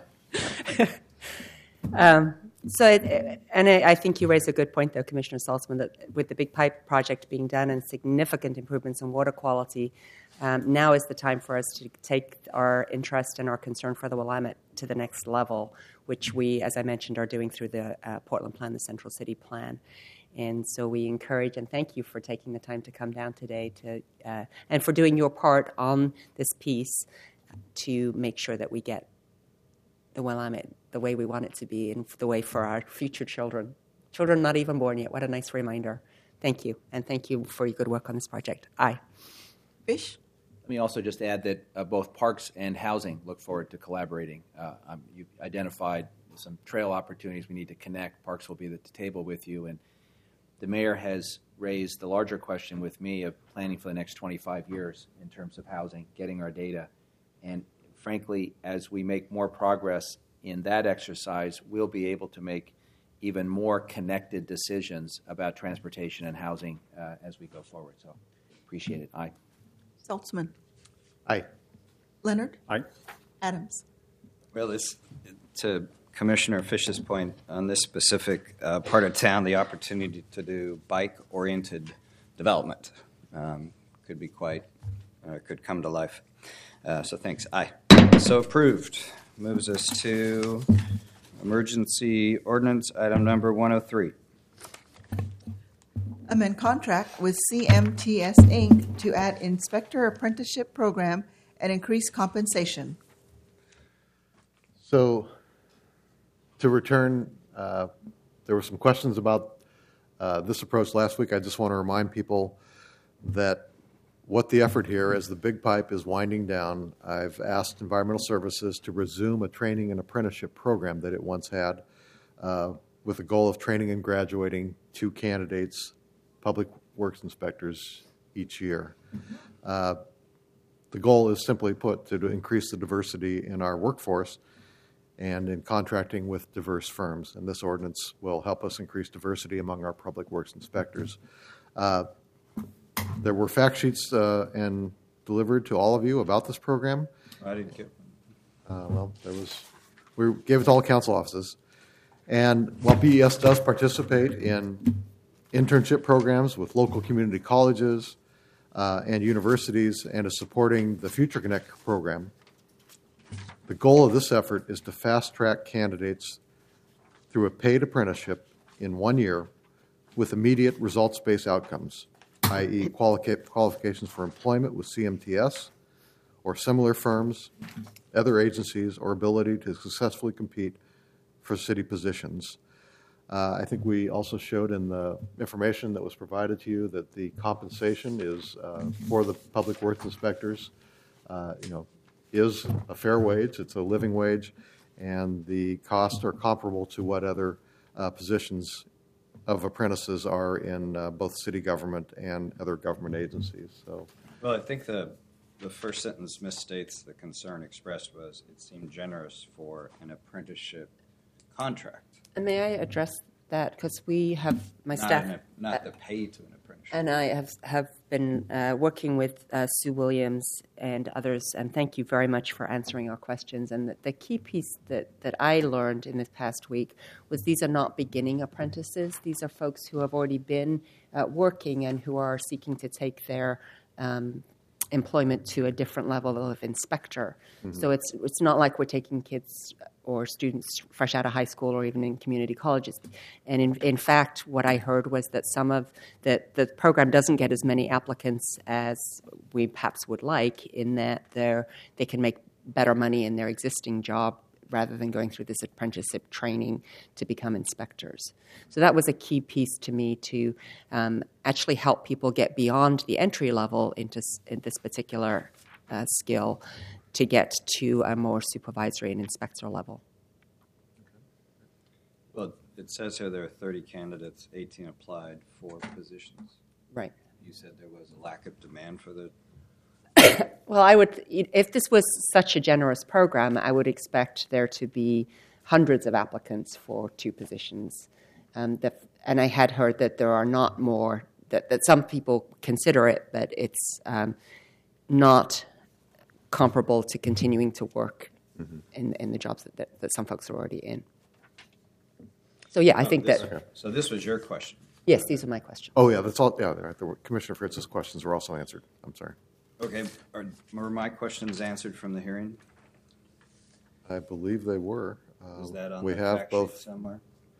Speaker 3: I think you raise a good point, though, Commissioner Salzman, that with the Big Pipe project being done and significant improvements in water quality, now is the time for us to take our interest and our concern for the Willamette to the next level, which we, as I mentioned, are doing through the Portland Plan, the Central City Plan. And so we encourage and thank you for taking the time to come down today and for doing your part on this piece to make sure that we get the Willamette the way we want it to be and the way for our future children. Children not even born yet. What a nice reminder. Thank you. And thank you for your good work on this project. Aye.
Speaker 4: Fish?
Speaker 8: Let me also just add that both Parks and Housing look forward to collaborating. You've identified some trail opportunities we need to connect. Parks will be at the table with you, and the mayor has raised the larger question with me of planning for the next 25 years in terms of housing, getting our data. And frankly, as we make more progress in that exercise, we'll be able to make even more connected decisions about transportation and housing as we go forward. So appreciate it. Aye.
Speaker 4: Saltzman?
Speaker 1: Aye.
Speaker 4: Leonard?
Speaker 6: Aye.
Speaker 4: Adams?
Speaker 2: Well, to Commissioner Fish's point, on this specific part of town, the opportunity to do bike-oriented development could be could come to life. So thanks. Aye. So approved. Moves us to emergency ordinance item number 103.
Speaker 4: Amend contract with CMTS, Inc. to add inspector apprenticeship program and increase compensation.
Speaker 1: So, to return, there were some questions about this approach last week. I just want to remind people that what the effort here, as the Big Pipe is winding down, I've asked Environmental Services to resume a training and apprenticeship program that it once had with the goal of training and graduating 2 candidates, public works inspectors, each year. The goal is simply put to increase the diversity in our workforce and in contracting with diverse firms. And this ordinance will help us increase diversity among our public works inspectors. There were fact sheets and delivered to all of you about this program.
Speaker 2: I didn't get
Speaker 1: We gave it to all council offices. And while BES does participate in internship programs with local community colleges and universities and is supporting the Future Connect program, the goal of this effort is to fast-track candidates through a paid apprenticeship in 1 year with immediate results-based outcomes, i.e. qualifications for employment with CMTS or similar firms, other agencies, or ability to successfully compete for city positions. I think we also showed in the information that was provided to you that the compensation is for the public works inspectors, is a fair wage. It's a living wage, and the costs are comparable to what other positions of apprentices are in both city government and other government agencies. So,
Speaker 2: Well, I think the first sentence misstates the concern expressed was it seemed generous for an apprenticeship contract.
Speaker 3: And may I address that? Because we have, my staff...
Speaker 2: Not the pay to an apprenticeship.
Speaker 3: And I have been working with Sue Williams and others, and thank you very much for answering our questions. And the key piece that I learned in this past week was these are not beginning apprentices. These are folks who have already been working and who are seeking to take their employment to a different level of inspector. Mm-hmm. So it's not like we're taking kids or students fresh out of high school or even in community colleges. And in fact, what I heard was that some of the program doesn't get as many applicants as we perhaps would like, in that they can make better money in their existing job rather than going through this apprenticeship training to become inspectors. So that was a key piece to me to actually help people get beyond the entry level into this particular skill to get to a more supervisory and inspector level.
Speaker 2: Well, it says here there are 30 candidates, 18 applied, 4 positions.
Speaker 3: Right.
Speaker 2: You said there was a lack of demand for the.
Speaker 3: Well, if this was such a generous program, I would expect there to be hundreds of applicants for 2 positions. And I had heard that there are not more, that some people consider it, but it's not comparable to continuing to work in the jobs that some folks are already in. So, yeah, I think that.
Speaker 2: So this was your question.
Speaker 3: Yes, these are my questions.
Speaker 1: Oh, yeah, that's all. Yeah, Commissioner Fritz's questions were also answered. I'm sorry.
Speaker 2: Okay. Were my questions answered from the hearing?
Speaker 1: I believe they were.
Speaker 2: Is that on
Speaker 1: we
Speaker 2: the
Speaker 1: have
Speaker 2: fact
Speaker 1: both
Speaker 2: sheet somewhere?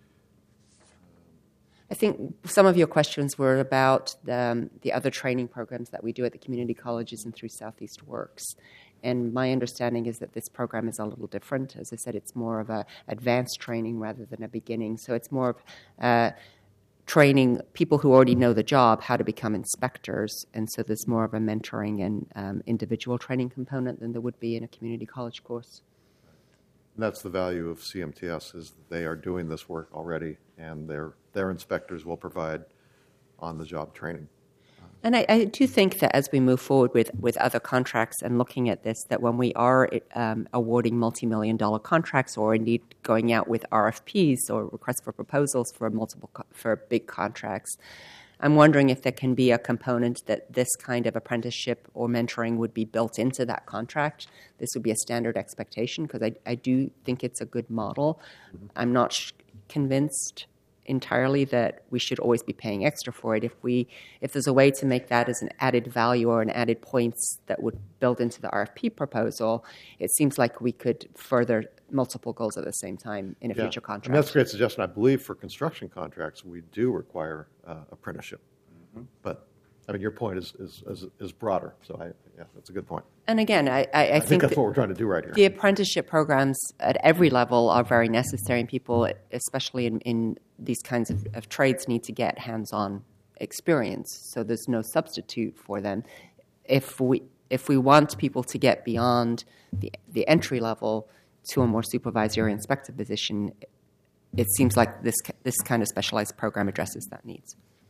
Speaker 3: I think some of your questions were about the other training programs that we do at the community colleges and through Southeast Works. And my understanding is that this program is a little different. As I said, it's more of a advanced training rather than a beginning. So it's more of training people who already know the job how to become inspectors. And so there's more of a mentoring and individual training component than there would be in a community college course.
Speaker 1: And that's the value of CMTS, is that they are doing this work already, and their inspectors will provide on-the-job training.
Speaker 3: And I do think that as we move forward with other contracts and looking at this, that when we are awarding multi-million-dollar contracts, or indeed going out with RFPs or requests for proposals for big contracts, I'm wondering if there can be a component that this kind of apprenticeship or mentoring would be built into that contract. This would be a standard expectation, because I do think it's a good model. I'm not convinced entirely that we should always be paying extra for it. If there's a way to make that as an added value or an added points that would build into the RFP proposal, it seems like we could further multiple goals at the same time in a future contract.
Speaker 1: And that's a great suggestion. I believe for construction contracts, we do require apprenticeship. But I mean, your point is broader. So that's a good point.
Speaker 3: And again, I
Speaker 1: think that's what we're trying to do right here.
Speaker 3: The apprenticeship programs at every level are very necessary, and people, especially in these kinds of trades, need to get hands-on experience. So there's no substitute for them. If we want people to get beyond the entry level to a more supervisory or inspector position, it seems like this kind of specialized program addresses that needs.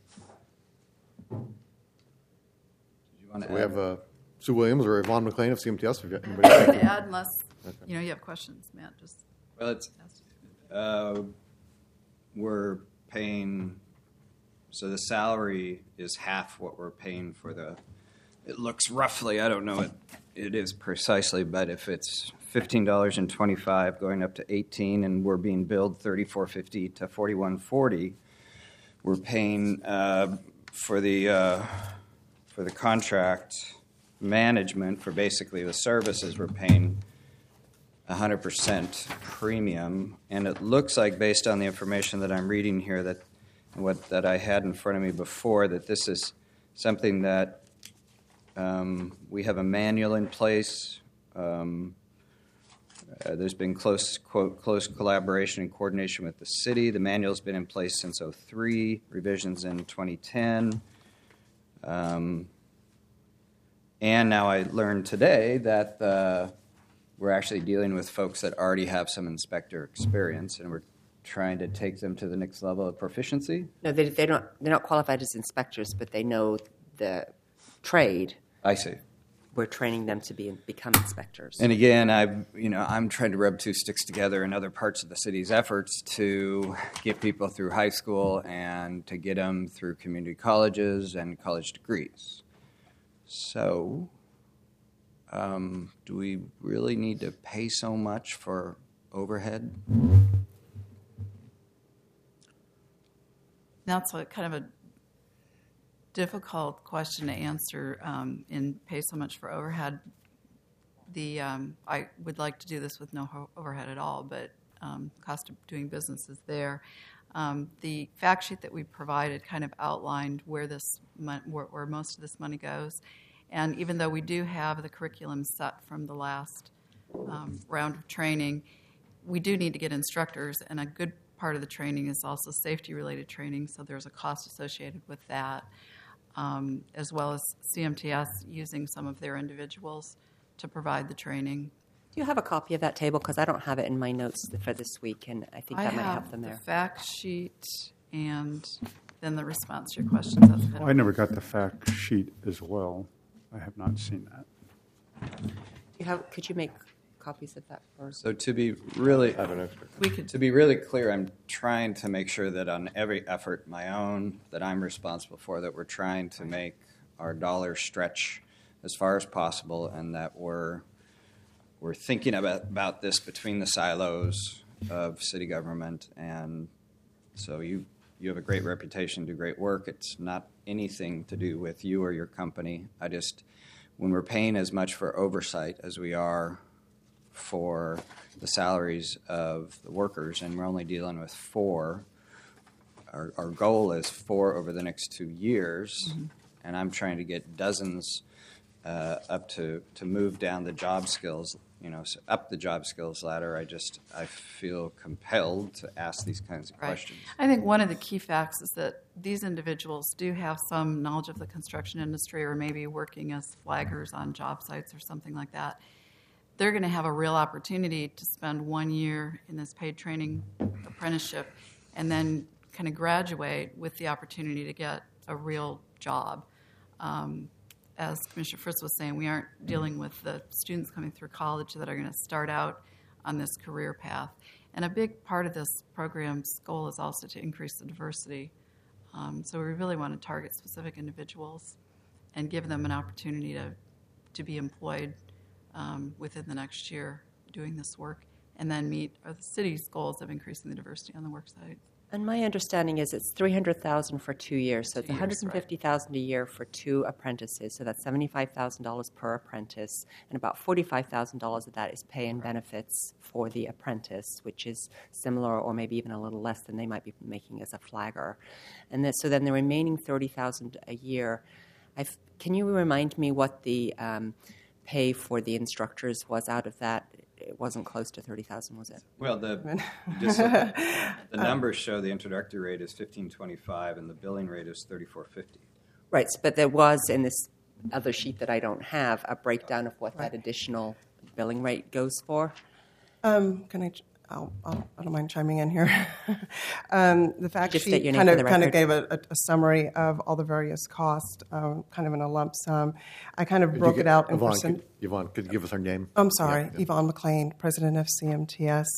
Speaker 1: So we have Sue Williams or Yvonne McLean of CMTS. If
Speaker 12: I have to add, unless you have questions, Matt.
Speaker 2: Well, it's we're paying. So the salary is half what we're paying for the. It looks roughly. I don't know what it is precisely, but if it's $15.25 going up to $18, and we're being billed $34.50 to $41.40, we're paying for the contract management for basically the services. We're paying 100% premium, and it looks like, based on the information that I'm reading here, that I had in front of me before, that this is something that we have a manual in place. There's been close collaboration and coordination with the city. The manual's been in place since 2003, revisions in 2010. And now I learned today that we're actually dealing with folks that already have some inspector experience, and we're trying to take them to the next level of proficiency.
Speaker 3: No, they're not qualified as inspectors, but they know the trade.
Speaker 2: I see.
Speaker 3: We're training them to become inspectors.
Speaker 2: And again, I'm trying to rub two sticks together in other parts of the city's efforts to get people through high school and to get them through community colleges and college degrees. So, do we really need to pay so much for overhead?
Speaker 12: That's kind of a difficult question to answer in pay so much for overhead. I would like to do this with no overhead at all, but cost of doing business is there. The fact sheet that we provided kind of outlined where most of this money goes. And even though we do have the curriculum set from the last round of training, we do need to get instructors, and a good part of the training is also safety-related training, so there's a cost associated with that. as well as CMTS using some of their individuals to provide the training.
Speaker 3: Do you have a copy of that table? Because I don't have it in my notes for this week, and I think that might help them
Speaker 12: I
Speaker 3: there.
Speaker 12: have the fact sheet and then the response to your questions. That's kind of
Speaker 6: I never got the fact sheet as well. I have not seen that.
Speaker 3: Could you make copies of that for us?
Speaker 2: So to be really,
Speaker 12: we could.
Speaker 2: to be really clear, I'm trying to make sure that on every effort, my own, that I'm responsible for, that we're trying to make our dollars stretch as far as possible, and that we're thinking about this between the silos of city government. And so you have a great reputation, do great work. It's not anything to do with you or your company. When we're paying as much for oversight as we are for the salaries of the workers, and we're only dealing with 4, our goal is 4 over the next 2 years, and I'm trying to get dozens up to move down the job skills, so up the job skills ladder. I feel compelled to ask these kinds of questions.
Speaker 12: I think one of the key facts is that these individuals do have some knowledge of the construction industry, or maybe working as flaggers on job sites or something like that. They're going to have a real opportunity to spend 1 year in this paid training apprenticeship and then kind of graduate with the opportunity to get a real job. As Commissioner Fritz was saying, we aren't dealing with the students coming through college that are going to start out on this career path. And a big part of this program's goal is also to increase the diversity. So we really want to target specific individuals and give them an opportunity to be employed within the next year doing this work, and then meet the city's goals of increasing the diversity on the work site.
Speaker 3: And my understanding is it's $300,000 for 2 years, so it's $150,000 a year for 2 apprentices. So that's $75,000 per apprentice, and about $45,000 of that is pay and benefits for the apprentice, which is similar or maybe even a little less than they might be making as a flagger. And so then the remaining $30,000 a year. Can you remind me what the pay for the instructors was out of that? It wasn't close to $30,000, was it?
Speaker 2: Well, the numbers show the introductory rate is $15.25 and the billing rate is $34.50.
Speaker 3: Right, but there was in this other sheet that I don't have a breakdown of what that additional billing rate goes for.
Speaker 13: I don't mind chiming in here. The fact
Speaker 3: Just
Speaker 13: sheet kind of gave a summary of all the various costs, kind of in a lump sum. I kind of broke it out in percent.
Speaker 1: Yvonne, could you give us her name?
Speaker 13: I'm sorry, yeah. Yvonne McLean, president of CMTS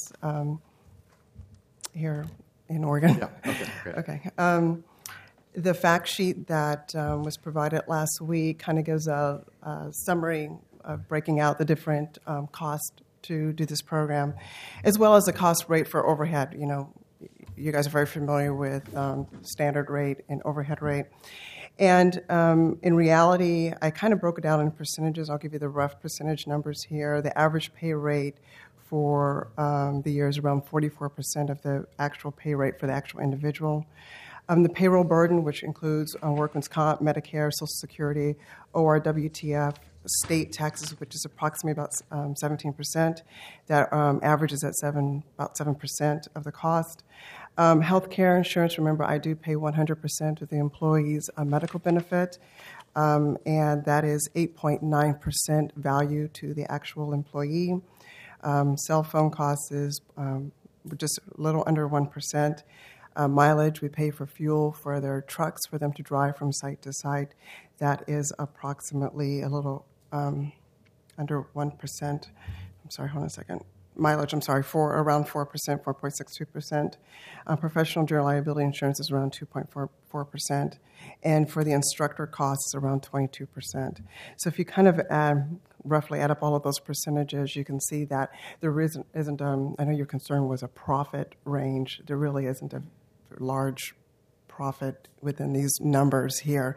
Speaker 13: here in Oregon.
Speaker 1: Yeah. Okay.
Speaker 13: Okay. The fact sheet that was provided last week kind of gives a summary of breaking out the different costs to do this program, as well as the cost rate for overhead. You guys are very familiar with standard rate and overhead rate. And in reality, I kind of broke it down in percentages. I'll give you the rough percentage numbers here. The average pay rate for the year is around 44% of the actual pay rate for the actual individual. The payroll burden, which includes workman's comp, Medicare, Social Security, ORWTF, state taxes, which is approximately about 17%, that averages at about 7% of the cost. Health care insurance, remember, I do pay 100% of the employee's medical benefit, and that is 8.9% value to the actual employee. Cell phone costs is just a little under 1%. Mileage, we pay for fuel for their trucks for them to drive from site to site. That is approximately a little under 1%. I'm sorry, hold on a second. Mileage, for around 4%, 4.62%. Professional general liability insurance is around 2.44%. And for the instructor costs, around 22%. So if you kind of roughly add up all of those percentages, you can see that there isn't I know your concern was a profit range. There really isn't a large profit within these numbers here.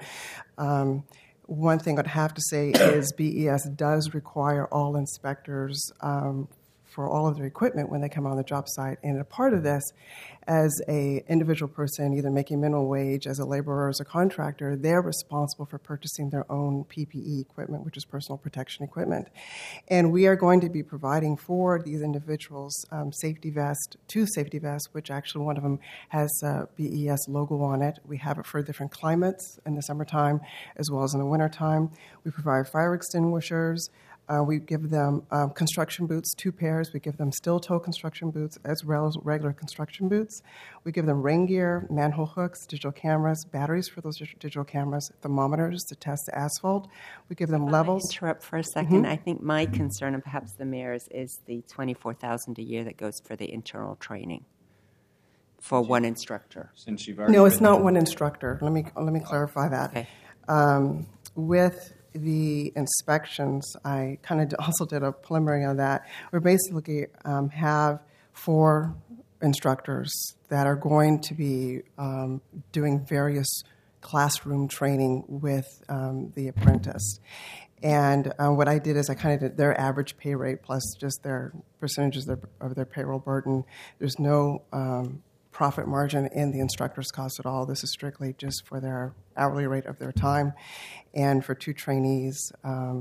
Speaker 13: One thing I'd have to say is BES does require all inspectors for all of their equipment when they come on the job site. And a part of this, as a individual person, either making minimum wage, as a laborer, or as a contractor, they're responsible for purchasing their own PPE equipment, which is personal protection equipment. And we are going to be providing for these individuals two safety vests, which actually one of them has a BES logo on it. We have it for different climates in the summertime as well as in the wintertime. We provide fire extinguishers. We give them construction boots, 2 pairs. We give them steel-toe construction boots as well as regular construction boots. We give them rain gear, manhole hooks, digital cameras, batteries for those digital cameras, thermometers to test the asphalt. We give them levels.
Speaker 3: Interrupt for a second. I think my concern, and perhaps the mayor's, is the $24,000 a year that goes for the internal training for one instructor.
Speaker 2: Since you've already
Speaker 13: No, it's not one instructor. Let me clarify that.
Speaker 3: Okay.
Speaker 13: With the inspections, I kind of also did a preliminary on that. We basically have 4 instructors that are going to be doing various classroom training with the apprentice. And what I did is I kind of did their average pay rate plus just their percentages of their payroll burden. There's no profit margin in the instructor's cost at all. This is strictly just for their hourly rate of their time. And for 2 trainees,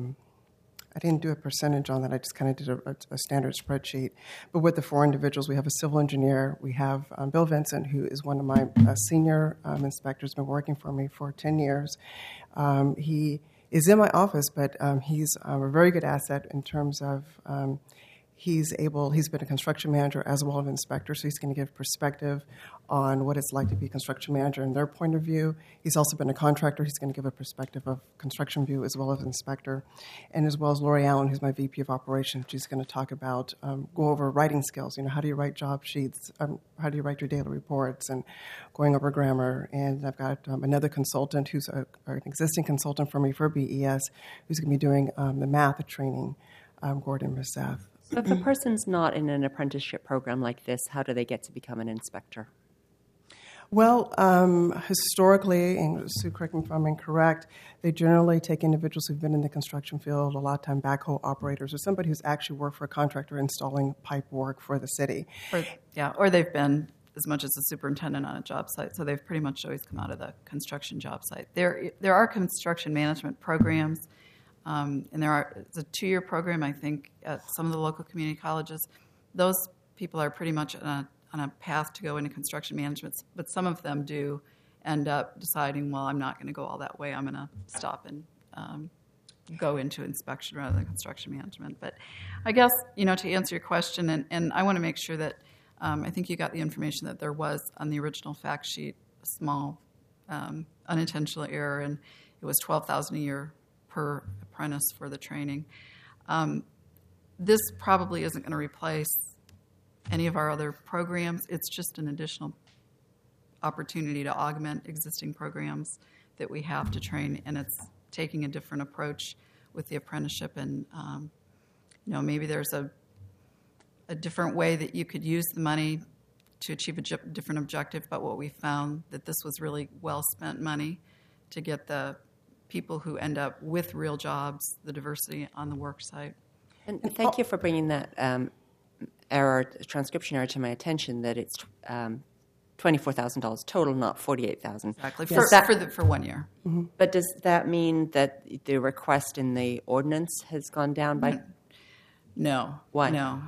Speaker 13: I didn't do a percentage on that. I just kind of did a standard spreadsheet. But with the 4 individuals, we have a civil engineer. We have Bill Vincent, who is one of my senior inspectors, been working for me for 10 years. He is in my office, but he's a very good asset in terms of he's been a construction manager as well as an inspector, so he's going to give perspective on what it's like to be a construction manager in their point of view. He's also been a contractor. He's going to give a perspective of construction view as well as inspector. And as well as Lori Allen, who's my VP of operations. She's going to talk about, go over writing skills. How do you write job sheets? How do you write your daily reports? And going over grammar. And I've got another consultant who's an existing consultant for me for BES, who's going to be doing the math training, Gordon Rousseff.
Speaker 3: So if a person's not in an apprenticeship program like this, how do they get to become an inspector?
Speaker 13: Well, historically, and Sue, correct me if I'm incorrect, they generally take individuals who've been in the construction field, a lot of time backhoe operators, or somebody who's actually worked for a contractor installing pipe work for the city.
Speaker 12: Or they've been as much as a superintendent on a job site, so they've pretty much always come out of the construction job site. There are construction management programs. And it's a 2-year program, I think, at some of the local community colleges. Those people are pretty much on a path to go into construction management, but some of them do end up deciding, well, I'm not going to go all that way. I'm going to stop and go into inspection rather than construction management. But I guess, to answer your question, and I want to make sure that I think you got the information that there was on the original fact sheet a small unintentional error, and it was $12,000 a year per apprentice for the training. This probably isn't going to replace any of our other programs. It's just an additional opportunity to augment existing programs that we have to train, and it's taking a different approach with the apprenticeship. And maybe there's a different way that you could use the money to achieve a different objective. But what we found that this was really well spent money to get the people who end up with real jobs, the diversity on the work site.
Speaker 3: And thank you for bringing that transcription error to my attention, that it's $24,000 total, not $48,000.
Speaker 12: Exactly, for 1 year.
Speaker 3: Mm-hmm. But does that mean that the request in the ordinance has gone down by?
Speaker 12: No.
Speaker 3: Why?
Speaker 12: No.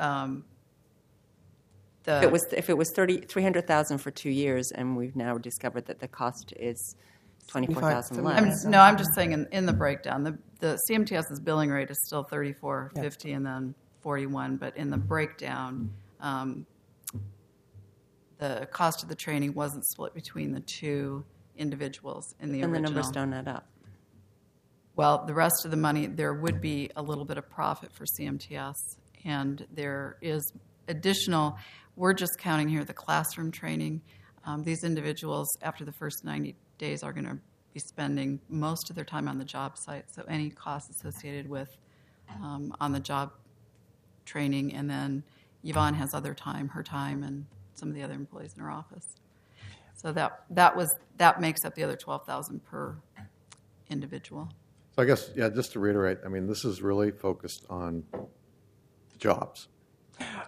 Speaker 3: If it was $300,000 for 2 years, and we've now discovered that the cost is $24,000 less.
Speaker 12: I'm just saying in the breakdown, the CMTS's billing rate is still $34.50 and then $41, but in the breakdown, the cost of the training wasn't split between the 2 individuals in the original.
Speaker 3: And the numbers don't add up.
Speaker 12: Well, the rest of the money, there would be a little bit of profit for CMTS, and there is additional. We're just counting here the classroom training. These individuals, after the first 90 days, are going to be spending most of their time on the job site, so any costs associated with on the job training, and then Yvonne has other time, her time, and some of the other employees in her office. So that makes up the other $12,000 per individual.
Speaker 1: So I guess, just to reiterate, this is really focused on jobs.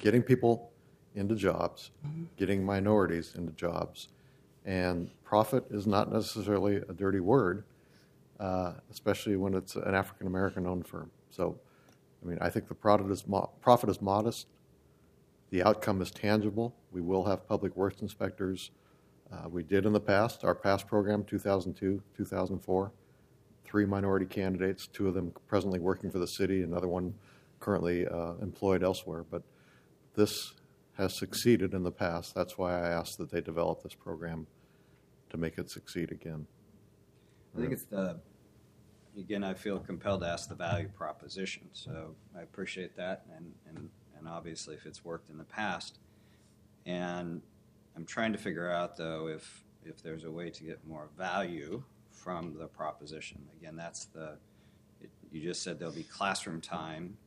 Speaker 1: getting people into jobs, getting minorities into jobs. And profit is not necessarily a dirty word, especially when it's an African-American owned firm. So, I mean, I think the profit is modest. The outcome is tangible. We will have public works inspectors. We did in the past, our past program, 2002, 2004, 3 minority candidates, 2 of them presently working for the city, another one currently employed elsewhere. But this has succeeded in the past. That's why I asked that they develop this program to make it succeed again.
Speaker 2: I think it's again, I feel compelled to ask the value proposition. So I appreciate that, and obviously if it's worked in the past. And I'm trying to figure out, though, if there's a way to get more value from the proposition. Again, you just said there'll be classroom time,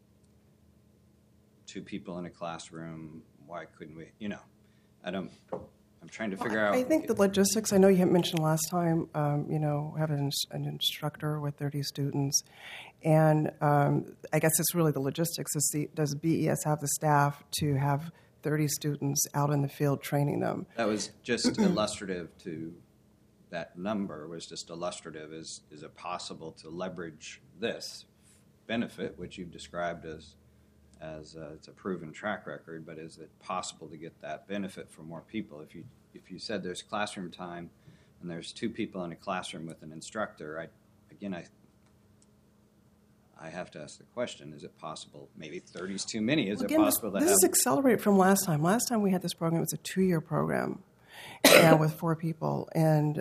Speaker 2: 2 people in a classroom. Why couldn't we, I'm trying to figure out.
Speaker 13: I think the logistics, I know you had mentioned last time, having an instructor with 30 students. And I guess it's really the logistics. Does BES have the staff to have 30 students out in the field training them?
Speaker 2: That was just illustrative to that number, was just illustrative. Is it possible to leverage this benefit, which you've described as it's a proven track record, but is it possible to get that benefit for more people? If you said there's classroom time and there's 2 people in a classroom with an instructor, I have to ask the question, is it possible? Maybe 30 is too many. Is it possible to have...
Speaker 13: This is accelerated from last time. Last time we had this program, it was a 2-year program and with 4 people. And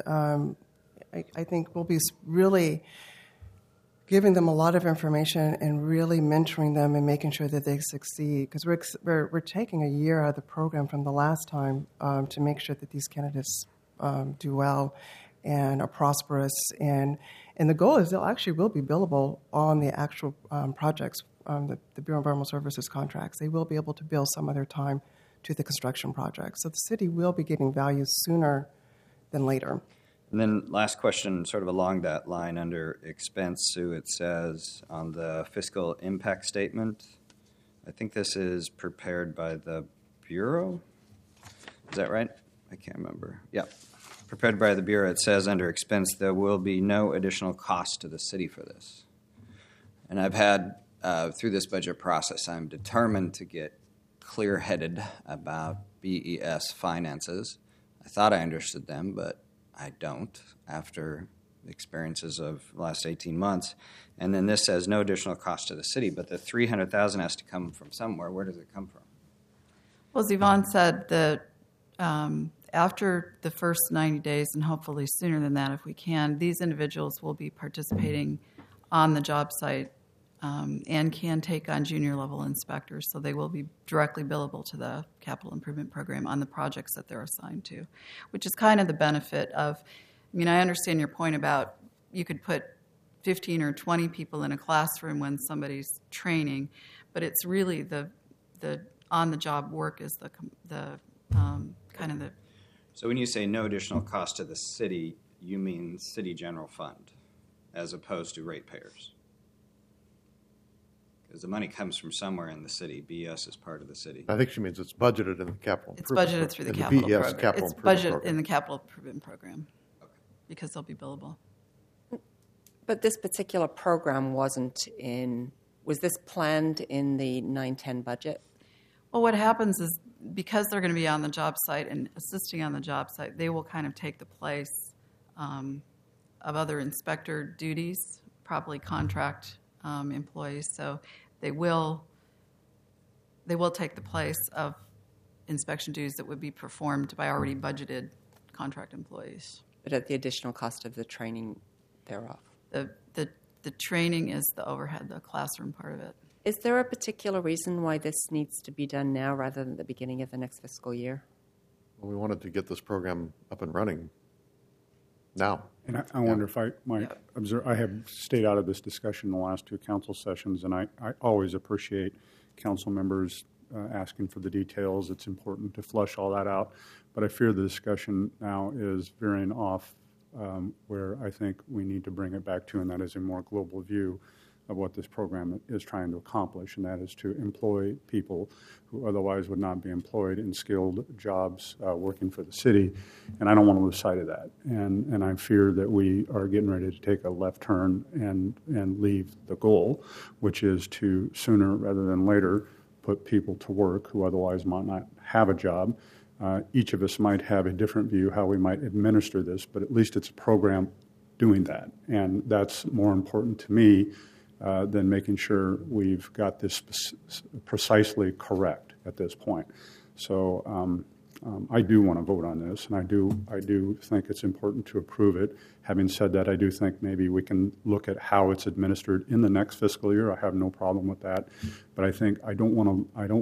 Speaker 13: I think we'll be really giving them a lot of information and really mentoring them and making sure that they succeed. Because we're taking a year out of the program from the last time to make sure that these candidates do well and are prosperous. And the goal is they'll actually will be billable on the actual projects, the Bureau of Environmental Services contracts. They will be able to bill some of their time to the construction projects. So the city will be getting value sooner than later.
Speaker 2: And then last question, sort of along that line under expense, Sue, it says on the fiscal impact statement, I think this is prepared by the Bureau. Is that right? I can't remember. Yep. Prepared by the Bureau, it says under expense, there will be no additional cost to the city for this. And I've had, through this budget process, I'm determined to get clear-headed about BES finances. I thought I understood them, but I don't after the experiences of the last 18 months. And then this says no additional cost to the city, but the $300,000 has to come from somewhere. Where does it come from?
Speaker 12: Well, as Yvonne said, that after the first 90 days, and hopefully sooner than that if we can, these individuals will be participating on the job site and can take on junior level inspectors, so they will be directly billable to the capital improvement program on the projects that they're assigned to, which is kind of the benefit of, I understand your point about you could put 15 or 20 people in a classroom when somebody's training, but it's really the on-the-job work is the kind of the...
Speaker 2: So when you say no additional cost to the city, you mean city general fund as opposed to ratepayers? Because the money comes from somewhere in the city. BES is part of the city.
Speaker 1: I think she means it's budgeted in the capital improvement program.
Speaker 12: It's budgeted through the capital program.
Speaker 1: Capital
Speaker 12: It's budgeted
Speaker 1: program.
Speaker 12: in the capital improvement program because they'll be billable.
Speaker 3: But this particular program was this planned in the 9-10 budget?
Speaker 12: Well, what happens is because they're going to be on the job site and assisting on the job site, they will kind of take the place of other inspector duties, probably contract employees. So they will take the place of inspection duties that would be performed by already budgeted contract employees.
Speaker 3: But at the additional cost of the training thereof?
Speaker 12: The training is the overhead, the classroom part of it.
Speaker 3: Is there a particular reason why this needs to be done now rather than the beginning of the next fiscal year?
Speaker 1: Well, we wanted to get this program up and running now.
Speaker 6: And I wonder if I might observe, I have stayed out of this discussion in the last 2 council sessions, and I always appreciate council members asking for the details. It's important to flush all that out. But I fear the discussion now is veering off where I think we need to bring it back to, and that is a more global view of what this program is trying to accomplish, and that is to employ people who otherwise would not be employed in skilled jobs working for the city. And I don't want to lose sight of that. And I fear that we are getting ready to take a left turn and leave the goal, which is to sooner rather than later put people to work who otherwise might not have a job. Each of us might have a different view how we might administer this, but at least it's a program doing that. And that's more important to me than making sure we've got this precisely correct at this point. So I do want to vote on this, and I do think it's important to approve it. Having said that, I do think maybe we can look at how it's administered in the next fiscal year. I have no problem with that, but I don't